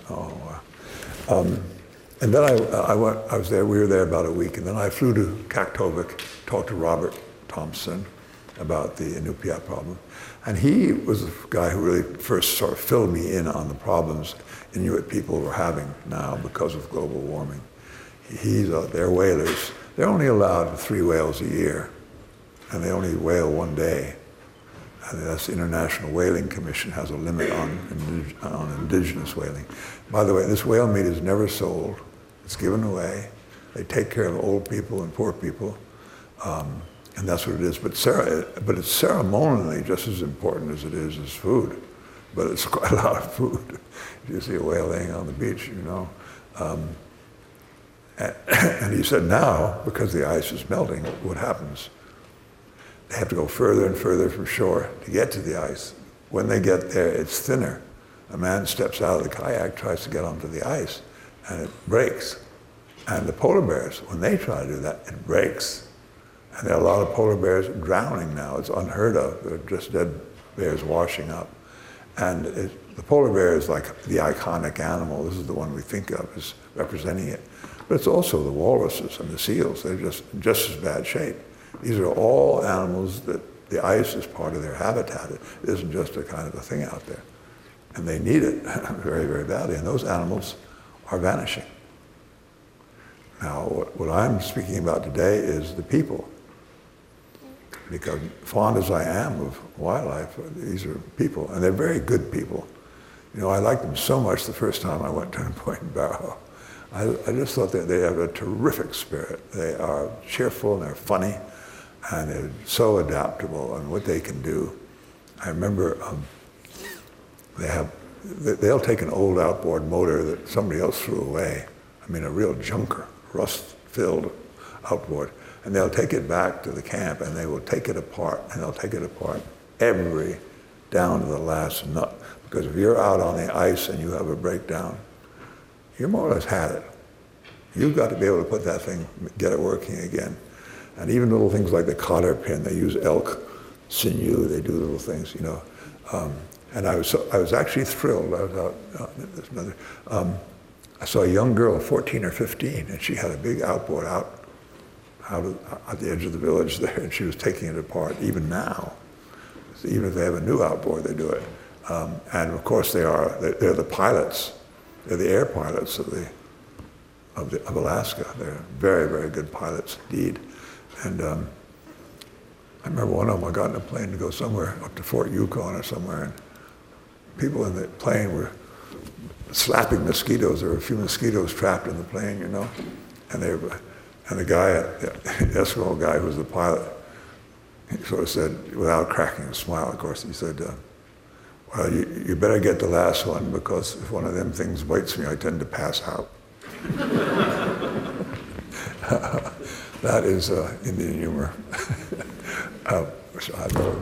and then I was there, we were there about a week, and then I flew to Kaktovik, talked to Robert Thompson about the Inupiat problem. And he was the guy who really first sort of filled me in on the problems Inuit people were having now because of global warming. They're whalers. They're only allowed 3 whales a year, and they only whale one day. And that's the International Whaling Commission has a limit on indigenous whaling. By the way, this whale meat is never sold. It's given away. They take care of old people and poor people, and that's what it is. But it's ceremonially just as important as it is as food. But it's quite a lot of food. If you see a whale laying on the beach, you know. And he said now, because the ice is melting, what happens? They have to go further and further from shore to get to the ice. When they get there, it's thinner. A man steps out of the kayak, tries to get onto the ice, and it breaks. And the polar bears, when they try to do that, it breaks. And there are a lot of polar bears drowning now. It's unheard of. They're just dead bears washing up. And the polar bear is like the iconic animal. This is the one we think of as representing it. But it's also the walruses and the seals. They're just in just as bad shape. These are all animals that the ice is part of their habitat. It isn't just a kind of a thing out there. And they need it very, very badly. And those animals are vanishing. Now, what I'm speaking about today is the people. Because fond as I am of wildlife, these are people, and they're very good people. You know, I liked them so much the first time I went to Point and Barrow. I just thought that they have a terrific spirit. They are cheerful and they're funny, and they're so adaptable and what they can do. I remember they'll take an old outboard motor that somebody else threw away. I mean, a real junker, rust-filled outboard. And they'll take it back to the camp and they will take it apart, and they'll take it apart down to the last nut. Because if you're out on the ice and you have a breakdown, you more or less had it. You've got to be able to put that thing, get it working again. And even little things like the cotter pin, they use elk sinew, they do little things, you know. And I was actually thrilled. I was out, I saw a young girl, 14 or 15, and she had a big outboard out at the edge of the village there, and she was taking it apart. Even now, even if they have a new outboard, they do it. And of course, they're the pilots. They're the air pilots of Alaska. They're very, very good pilots indeed. And I remember one of them, I got in a plane to go somewhere up to Fort Yukon or somewhere, and people in the plane were slapping mosquitoes. There were a few mosquitoes trapped in the plane, you know. And the guy, the Eskimo guy who was the pilot, he sort of said, without cracking a smile, of course, he said, well, you better get the last one, because if one of them things bites me, I tend to pass out. That is Indian humor. Which I love.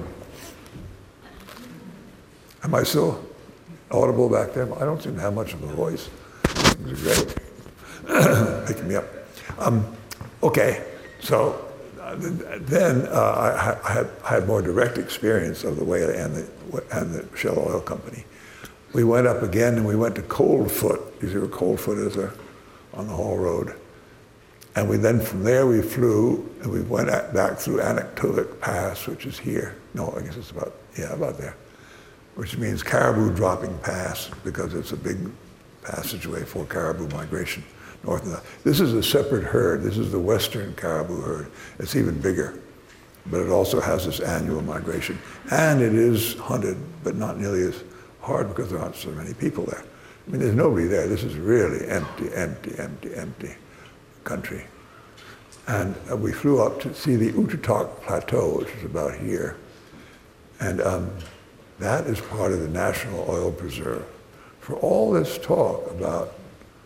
Am I still audible back there? I don't seem to have much of a voice. Things are great. Picking me up. Okay, so then I had more direct experience of the whale and the Shell Oil Company. We went up again, and we went to Coldfoot. You see where Coldfoot is there on the Hall Road. And then from there we flew, and we went back through Anaktovik Pass, which is here. No, I guess it's about there, which means Caribou Dropping Pass, because it's a big passageway for caribou migration north and south. This is a separate herd. This is the western caribou herd. It's even bigger, but it also has this annual migration. And it is hunted, but not nearly as hard, because there aren't so many people there. I mean, there's nobody there. This is really empty country. And we flew up to see the Utatok Plateau, which is about here. And that is part of the National Oil Preserve. For all this talk about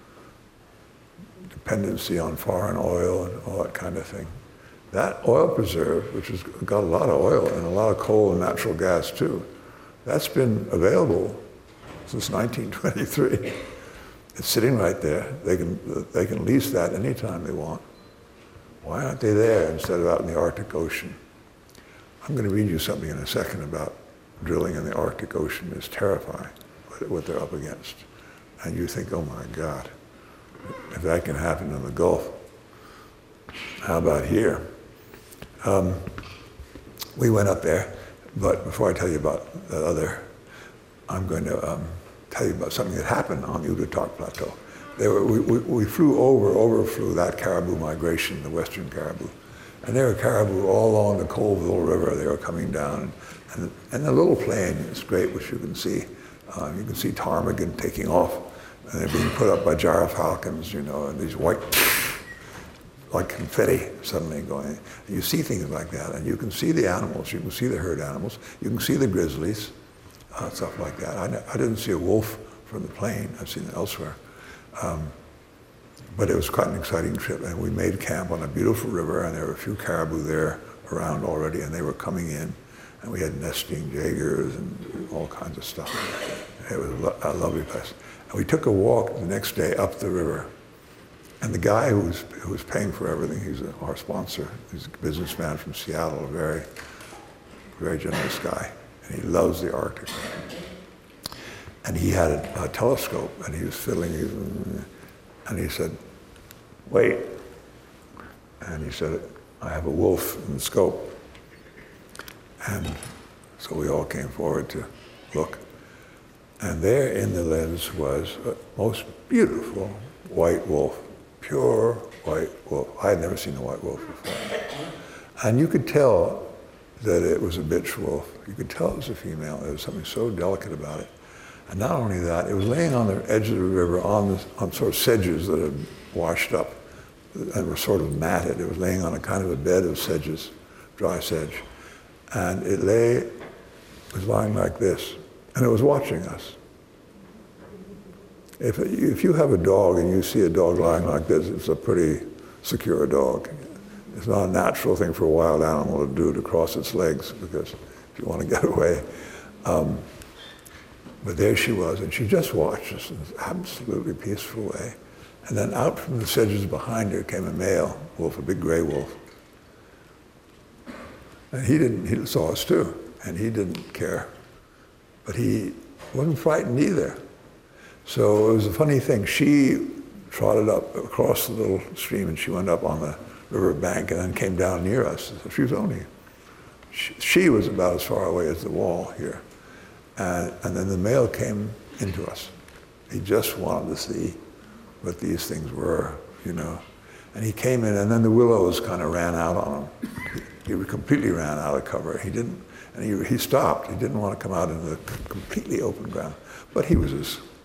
dependency on foreign oil and all that kind of thing, that oil preserve, which has got a lot of oil and a lot of coal and natural gas too, that's been available since 1923. It's sitting right there. They can lease that anytime they want. Why aren't they there instead of out in the Arctic Ocean? I'm going to read you something in a second about drilling in the Arctic Ocean. It's terrifying what they're up against. And you think, oh my God, if that can happen in the Gulf, how about here? We went up there, but before I tell you about the other, I'm going to tell you about something that happened on the Utatok Plateau. We overflew that caribou migration, the western caribou. And there were caribou all along the Colville River. They were coming down. And the little plane is great, which you can see. You can see ptarmigan taking off. And they're being put up by gyrfalcons, you know, and these white, like confetti suddenly going. And you see things like that. And you can see the animals. You can see the herd animals. You can see the grizzlies. Stuff like that. I didn't see a wolf from the plane. I've seen it elsewhere. But it was quite an exciting trip. And we made camp on a beautiful river, and there were a few caribou there around already, and they were coming in. And we had nesting jaegers and all kinds of stuff. It was a lovely place. And we took a walk the next day up the river. And the guy who was paying for everything, he's our sponsor. He's a businessman from Seattle, a very, very generous guy. And he loves the Arctic. And he had a telescope, and he was fiddling, and he said, wait. And he said, I have a wolf in the scope. And so we all came forward to look. And there in the lens was a most beautiful white wolf, pure white wolf. I had never seen a white wolf before. And you could tell that it was a bitch wolf. You could tell it was a female. There was something so delicate about it. And not only that, it was laying on the edge of the river on sort of sedges that had washed up and were sort of matted. It was laying on a kind of a bed of sedges, dry sedge. And it was lying like this. And it was watching us. If you have a dog and you see a dog lying like this, it's a pretty secure dog. It's not a natural thing for a wild animal to do, to cross its legs, because if you want to get away. But there she was, and she just watched us in this absolutely peaceful way. And then out from the sedges behind her came a male wolf, a big gray wolf. And he saw us too, and he didn't care. But he wasn't frightened either. So it was a funny thing. She trotted up across the little stream, and she went up on the river bank and then came down near us. So she was about as far away as the wall here. And then the male came into us. He just wanted to see what these things were, you know. And he came in, and then the willows kind of ran out on him. He completely ran out of cover. He didn't, and he stopped. He didn't want to come out into the completely open ground. But he was as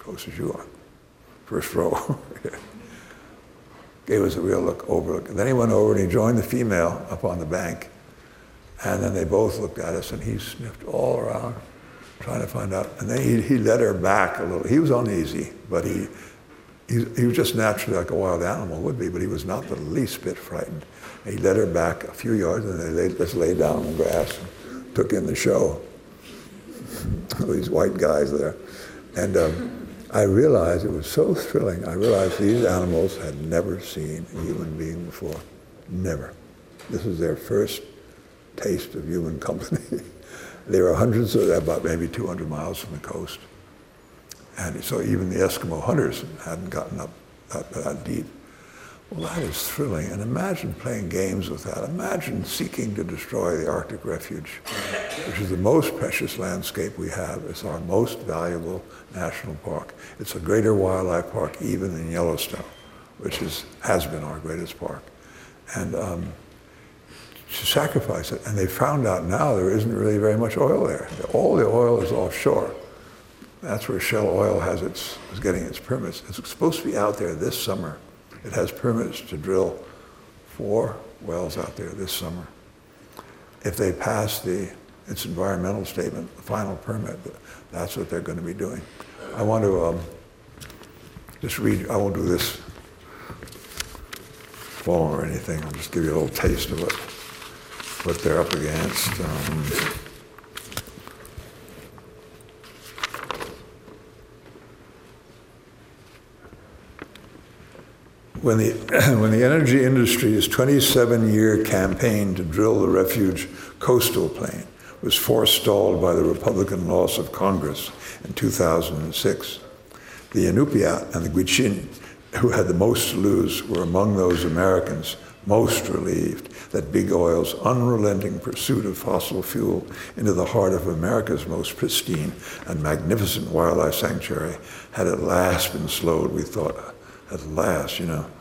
close as you are, first row. Gave us a real overlook. And then he went over and he joined the female up on the bank. And then they both looked at us and he sniffed all around, trying to find out. And then he led her back a little. He was uneasy, but he was just naturally like a wild animal would be, but he was not the least bit frightened. And he led her back a few yards and they just lay down on the grass and took in the show. These white guys there. And I realized it was so thrilling. I realized these animals had never seen a human being before. Never. This was their first taste of human company. There were hundreds of them, about maybe 200 miles from the coast. And so even the Eskimo hunters hadn't gotten up that deep. Well, that is thrilling. And imagine playing games with that. Imagine seeking to destroy the Arctic refuge, which is the most precious landscape we have. It's our most valuable national park. It's a greater wildlife park even than Yellowstone, which has been our greatest park. And to sacrifice it. And they found out now there isn't really very much oil there. All the oil is offshore. That's where Shell Oil is getting its permits. It's supposed to be out there this summer. It has permits to drill 4 wells out there this summer. If they pass its environmental statement, the final permit, that's what they're going to be doing. I want to just read, I won't do this poem or anything, I'll just give you a little taste of what they're up against. When the energy industry's 27-year campaign to drill the refuge coastal plain was forestalled by the Republican loss of Congress in 2006, the Inupiat and the Gwich'in, who had the most to lose, were among those Americans most relieved that Big Oil's unrelenting pursuit of fossil fuel into the heart of America's most pristine and magnificent wildlife sanctuary had at last been slowed, we thought, at last,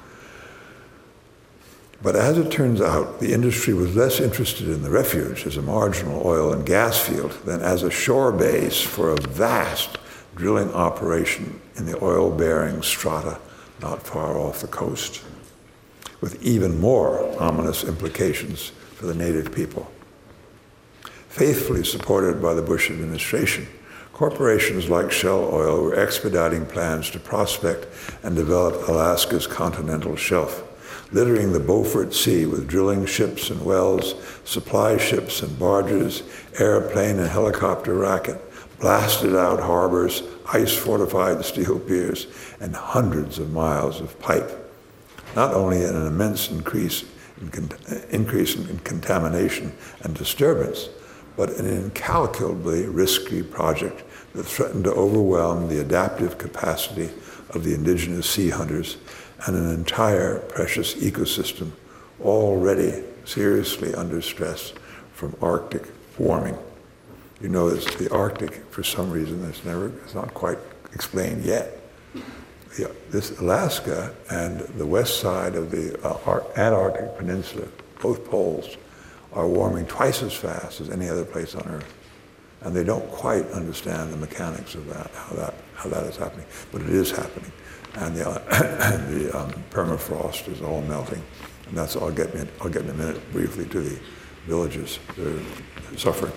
But as it turns out, the industry was less interested in the refuge as a marginal oil and gas field than as a shore base for a vast drilling operation in the oil-bearing strata not far off the coast, with even more ominous implications for the native people. Faithfully supported by the Bush administration, corporations like Shell Oil were expediting plans to prospect and develop Alaska's continental shelf, littering the Beaufort Sea with drilling ships and wells, supply ships and barges, airplane and helicopter racket, blasted out harbors, ice-fortified steel piers, and hundreds of miles of pipe. Not only an immense increase in contamination and disturbance, but an incalculably risky project that threatened to overwhelm the adaptive capacity of the indigenous sea hunters and an entire precious ecosystem already seriously under stress from Arctic warming. You know, the Arctic, for some reason, it's not quite explained yet. This Alaska and the west side of the Antarctic Peninsula, both poles, are warming twice as fast as any other place on Earth. And they don't quite understand the mechanics of that, how that is happening. But it is happening. And the permafrost is all melting. And I'll get in a minute briefly to the villages that are suffering.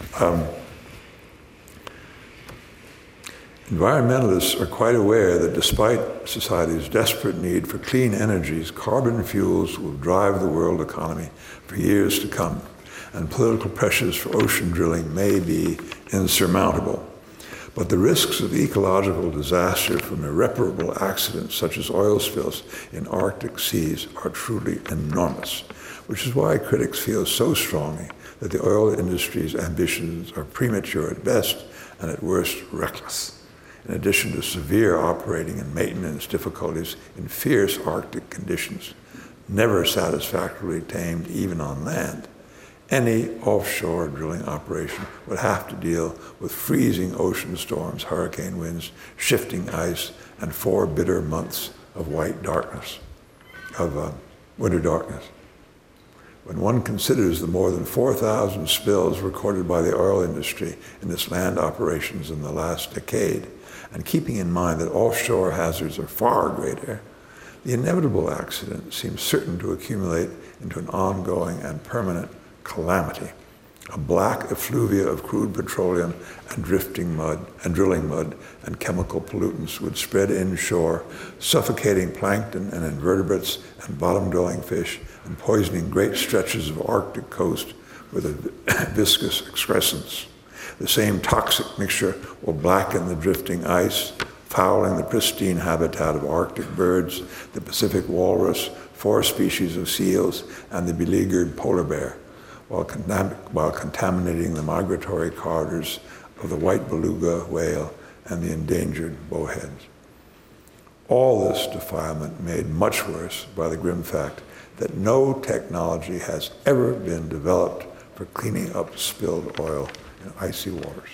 Environmentalists are quite aware that despite society's desperate need for clean energies, carbon fuels will drive the world economy for years to come, and political pressures for ocean drilling may be insurmountable. But the risks of ecological disaster from irreparable accidents such as oil spills in Arctic seas are truly enormous, which is why critics feel so strongly that the oil industry's ambitions are premature at best and at worst reckless. In addition to severe operating and maintenance difficulties in fierce Arctic conditions, never satisfactorily tamed even on land, any offshore drilling operation would have to deal with freezing ocean storms, hurricane winds, shifting ice, and 4 bitter months of winter darkness. When one considers the more than 4,000 spills recorded by the oil industry in its land operations in the last decade, and keeping in mind that offshore hazards are far greater, the inevitable accident seems certain to accumulate into an ongoing and permanent calamity. A black effluvia of crude petroleum and drifting mud and drilling mud and chemical pollutants would spread inshore, suffocating plankton and invertebrates and bottom-dwelling fish and poisoning great stretches of Arctic coast with a viscous excrescence. The same toxic mixture will blacken the drifting ice, fouling the pristine habitat of Arctic birds, the Pacific walrus, 4 species of seals, and the beleaguered polar bear, while contaminating the migratory corridors of the white beluga whale and the endangered bowheads. All this defilement made much worse by the grim fact that no technology has ever been developed for cleaning up spilled oil in icy waters.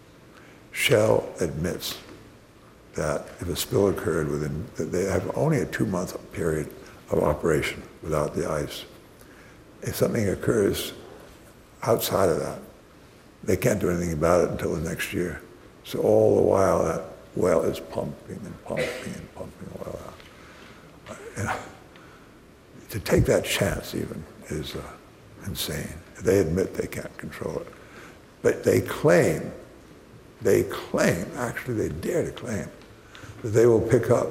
Shell admits that if a spill occurred they have only a 2-month period of operation without the ice. If something occurs outside of that, they can't do anything about it until the next year. So all the while that well is pumping and pumping and pumping oil out. To take that chance even is insane. They admit they can't control it. But they claim, actually they dare to claim, that they will pick up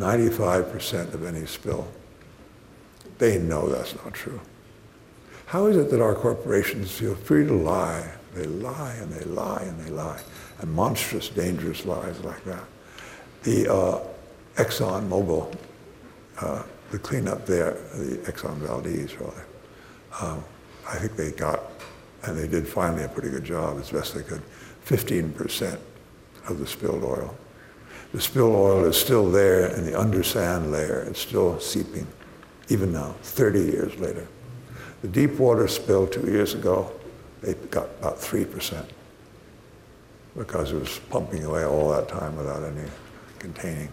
95% of any spill. They know that's not true. How is it that our corporations feel free to lie? They lie and they lie and they lie, and monstrous, dangerous lies like that. The Exxon Mobil, the cleanup there, the Exxon Valdez, really, I think they got, and they did finally a pretty good job as best they could, 15% of the spilled oil. The spilled oil is still there in the undersand layer. It's still seeping, even now, 30 years later. The deep water spill 2 years ago, they got about 3% because it was pumping away all that time without any containing.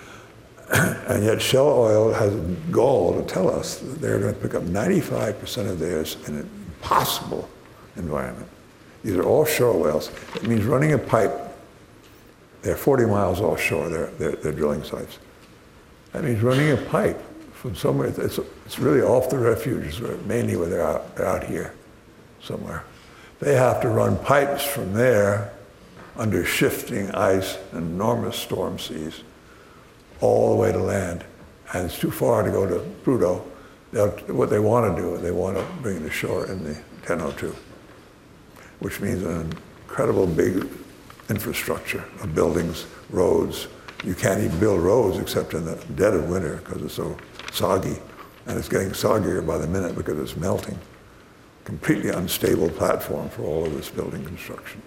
And yet Shell Oil has gall to tell us that they're going to pick up 95% of theirs in an impossible environment. These are offshore wells. It means running a pipe. They're 40 miles offshore, their drilling sites. That means running a pipe from somewhere. It's really off the refuge, mainly where they're out here somewhere. They have to run pipes from there under shifting ice and enormous storm seas all the way to land. And it's too far to go to Prudhoe. What they want to do is they want to bring it to shore in the 1002, which means an incredible big infrastructure of buildings, roads. You can't even build roads except in the dead of winter because it's so soggy. And it's getting soggier by the minute because it's melting. Completely unstable platform for all of this building construction.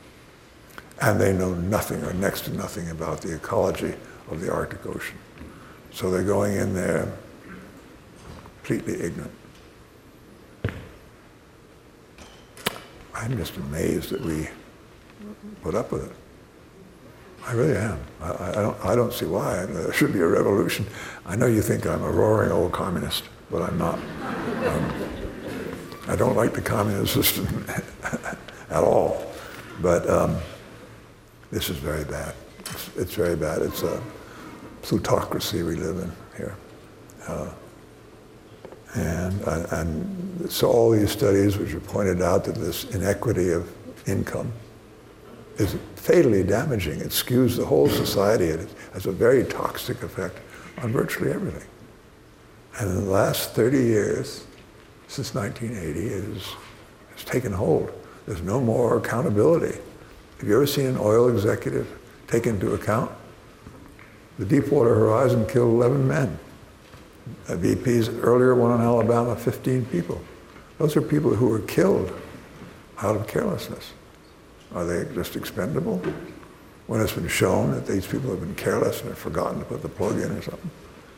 And they know nothing or next to nothing about the ecology of the Arctic Ocean. So they're going in there completely ignorant. I'm just amazed that we put up with it. I really am. I don't see why. There should be a revolution. I know you think I'm a roaring old communist, but I'm not. I don't like the communist system at all. But this is very bad. It's very bad. It's a plutocracy we live in here. And so all these studies which have pointed out that this inequity of income is fatally damaging. It skews the whole society. It has a very toxic effect on virtually everything. And in the last 30 years, since 1980, it has taken hold. There's no more accountability. Have you ever seen an oil executive take into account? The Deepwater Horizon killed 11 men. BP's earlier one in Alabama, 15 people. Those are people who were killed out of carelessness. Are they just expendable? When it's been shown that these people have been careless and have forgotten to put the plug in or something.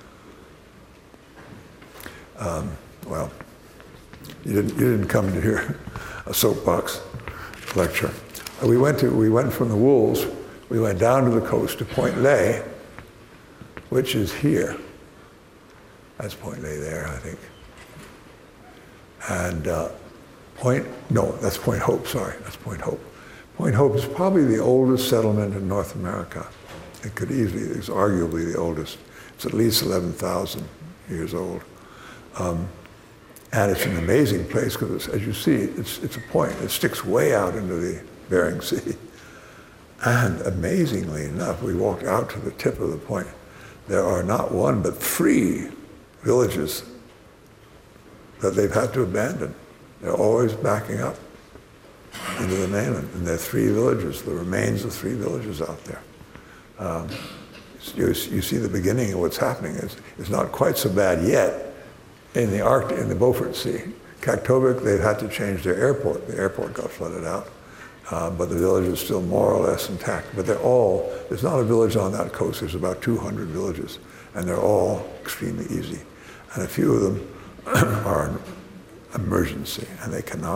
Well, you didn't come to hear a soapbox lecture. We went from the Wolves, we went down to the coast to Point Ley, which is here. That's Point Ley there, I think. And that's Point Hope, sorry, that's Point Hope. Point Hope is probably the oldest settlement in North America. It's arguably the oldest. It's at least 11,000 years old. And it's an amazing place because, as you see, it's a point. It sticks way out into the Bering Sea. And amazingly enough, we walked out to the tip of the point. There are not one, but 3 villages that they've had to abandon. They're always backing up into the mainland. And there are 3 villages, the remains of 3 villages out there. You see the beginning of what's happening. It's not quite so bad yet in the Arctic, in the Beaufort Sea. Kaktovik, they've had to change their airport. The airport got flooded out. But the village is still more or less intact. But there's not a village on that coast. There's about 200 villages, and they're all extremely easy. And a few of them are an emergency, and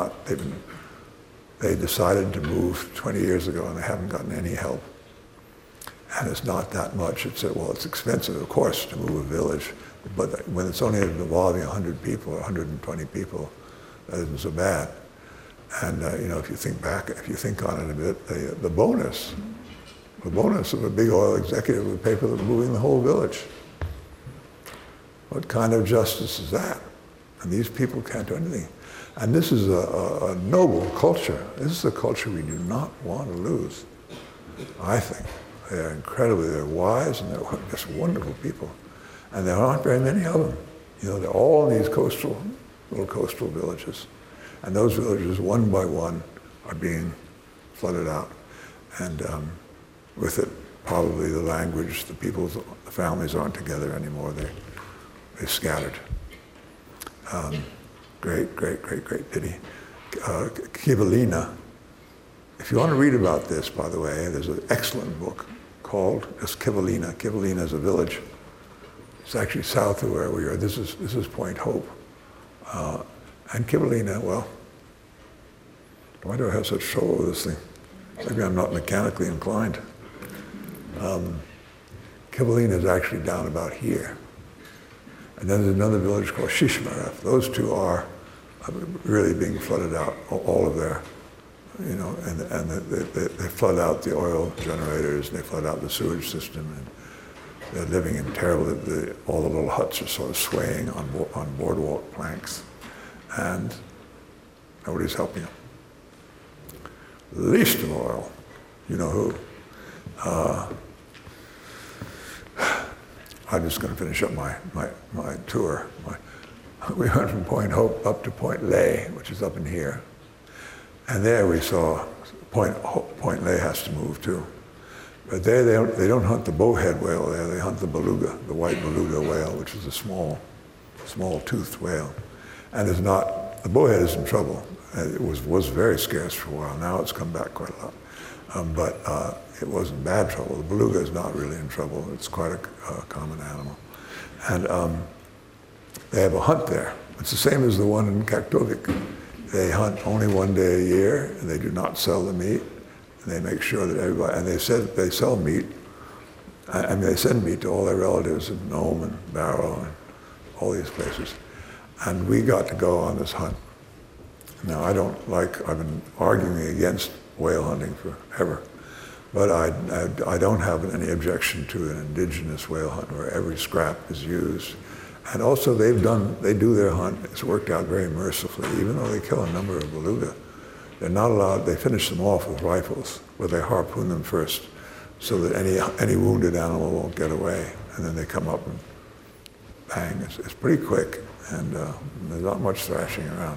they decided to move 20 years ago, and they haven't gotten any help. And it's not that much. It's expensive, of course, to move a village, but when it's only involving 100 people or 120 people, that isn't so bad. And if you think on it a bit, the bonus of a big oil executive would pay for moving the whole village. What kind of justice is that? And these people can't do anything. And this is a noble culture. This is a culture we do not want to lose, I think. They're wise, and they're just wonderful people. And there aren't very many of them. They're all in these little coastal villages. And those villages, one by one, are being flooded out. And with it, probably the language, the families aren't together anymore. They scattered. Great pity. Kivalina. If you want to read about this, by the way, there's an excellent book called just Kivalina. Kivalina is a village. It's actually south of where we are. This is Point Hope. And Kivalina, well, why do I have such trouble with this thing? Maybe I'm not mechanically inclined. Kivalina is actually down about here. And then there's another village called Shishmaref. Those two are really being flooded out, all of their, and they flood out the oil generators, and they flood out the sewage system, and they're living in terrible, all the little huts are sort of swaying on boardwalk planks, and nobody's helping them. Least of all, you know who. I'm just going to finish up my tour. We went from Point Hope up to Point Ley, which is up in here. And there we saw Point Ley has to move too. But there they don't hunt the bowhead whale there, they hunt the beluga, the white beluga whale, which is a small toothed whale. And the bowhead is in trouble. It was very scarce for a while. Now it's come back quite a lot. But it was in bad trouble. The beluga is not really in trouble. It's quite a common animal. And they have a hunt there. It's the same as the one in Kaktovik. They hunt only one day a year, and they do not sell the meat. And they make sure that everybody, and they said they sell meat. I mean, they send meat to all their relatives in Nome and Barrow and all these places. And we got to go on this hunt. Now, I've been arguing against whale hunting forever, but I don't have any objection to an indigenous whale hunt where every scrap is used. And also they do their hunt. It's worked out very mercifully, even though they kill a number of beluga. They're not allowed, they finish them off with rifles, where they harpoon them first, so that any wounded animal won't get away. And then they come up and bang. It's pretty quick, and there's not much thrashing around.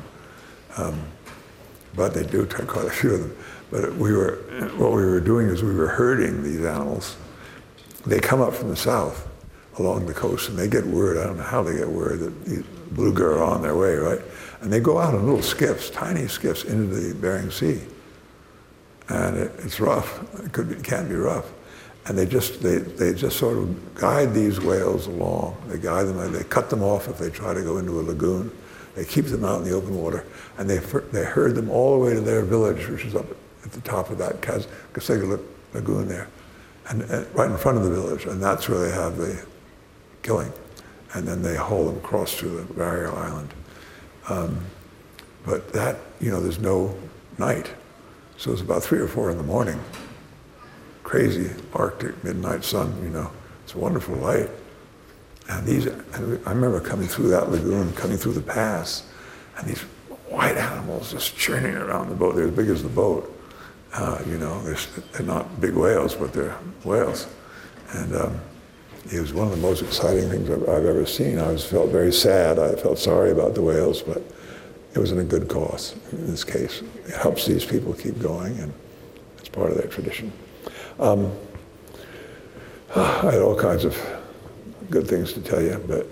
But they do take quite a few of them. But what we were doing is we were herding these animals. They come up from the south along the coast, and they get word, I don't know how they get word, that these beluga are on their way, right? And they go out in little skiffs, tiny skiffs, into the Bering Sea. And it's rough. It can be rough. And they just sort of guide these whales along. They guide them, and they cut them off if they try to go into a lagoon. They keep them out in the open water, and they herd them all the way to their village, which is up at the top of that Kasega Lagoon there, and right in front of the village, and that's where they have the killing. And then they haul them across to the barrier island. But that, there's no night. So it's about 3 or 4 in the morning. Crazy Arctic midnight sun, it's a wonderful light. And I remember coming through that lagoon, coming through the pass, and these white animals just churning around the boat. They're as big as the boat. They're not big whales, but they're whales. And it was one of the most exciting things I've ever seen. I felt very sad. I felt sorry about the whales, but it was in a good cause in this case. It helps these people keep going, and it's part of their tradition. I had all kinds of good things to tell you, but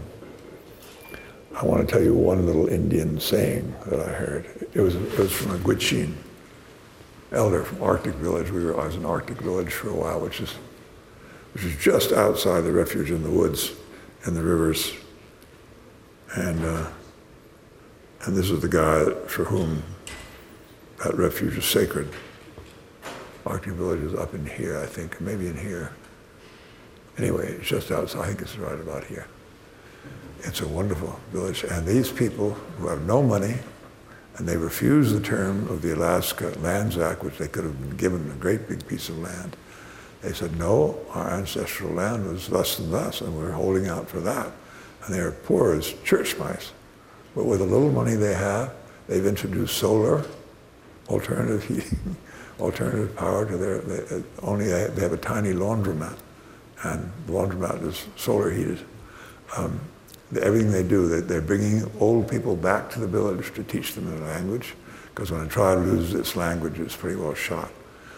I want to tell you one little Indian saying that I heard. It was from a Gwich'in elder from Arctic Village. I was in Arctic Village for a while, which is just outside the refuge in the woods and the rivers. And this is the guy for whom that refuge is sacred. Arctic Village is up in here, I think, maybe in here. Anyway, it's just outside, I think it's right about here. It's a wonderful village. And these people who have no money, and they refuse the term of the Alaska Lands Act, which they could have been given a great big piece of land. They said, no, our ancestral land was thus and thus, and we're holding out for that. And they're poor as church mice. But with the little money they have, they've introduced solar, alternative heating, alternative power to they have a tiny laundromat, and the laundromat is solar heated. Everything they do, they're bringing old people back to the village to teach them the language, because when a tribe loses its language, it's pretty well shot.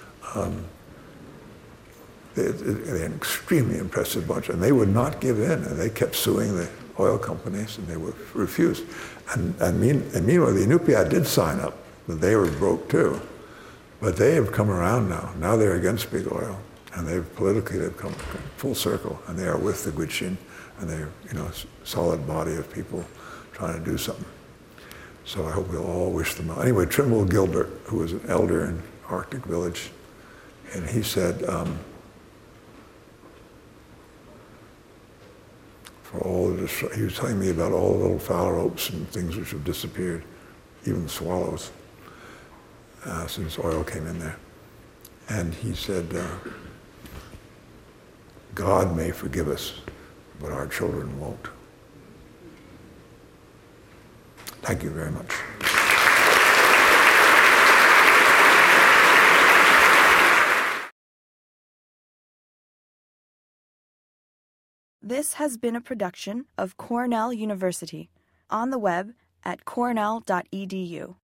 They're an extremely impressive bunch, and they would not give in, and they kept suing the oil companies, and they were refused. And meanwhile, the Inupiat did sign up, but they were broke too. But they have come around now. Now they're against big oil, and they've come full circle, and they are with the Gwich'in, and they're a solid body of people trying to do something. So I hope we'll all wish them well. Anyway, Trimble Gilbert, who was an elder in Arctic Village, and he said, he was telling me about all the little phalaropes and things which have disappeared, even swallows, since oil came in there. And he said, God may forgive us, but our children won't. Thank you very much. This has been a production of Cornell University, on the web at cornell.edu.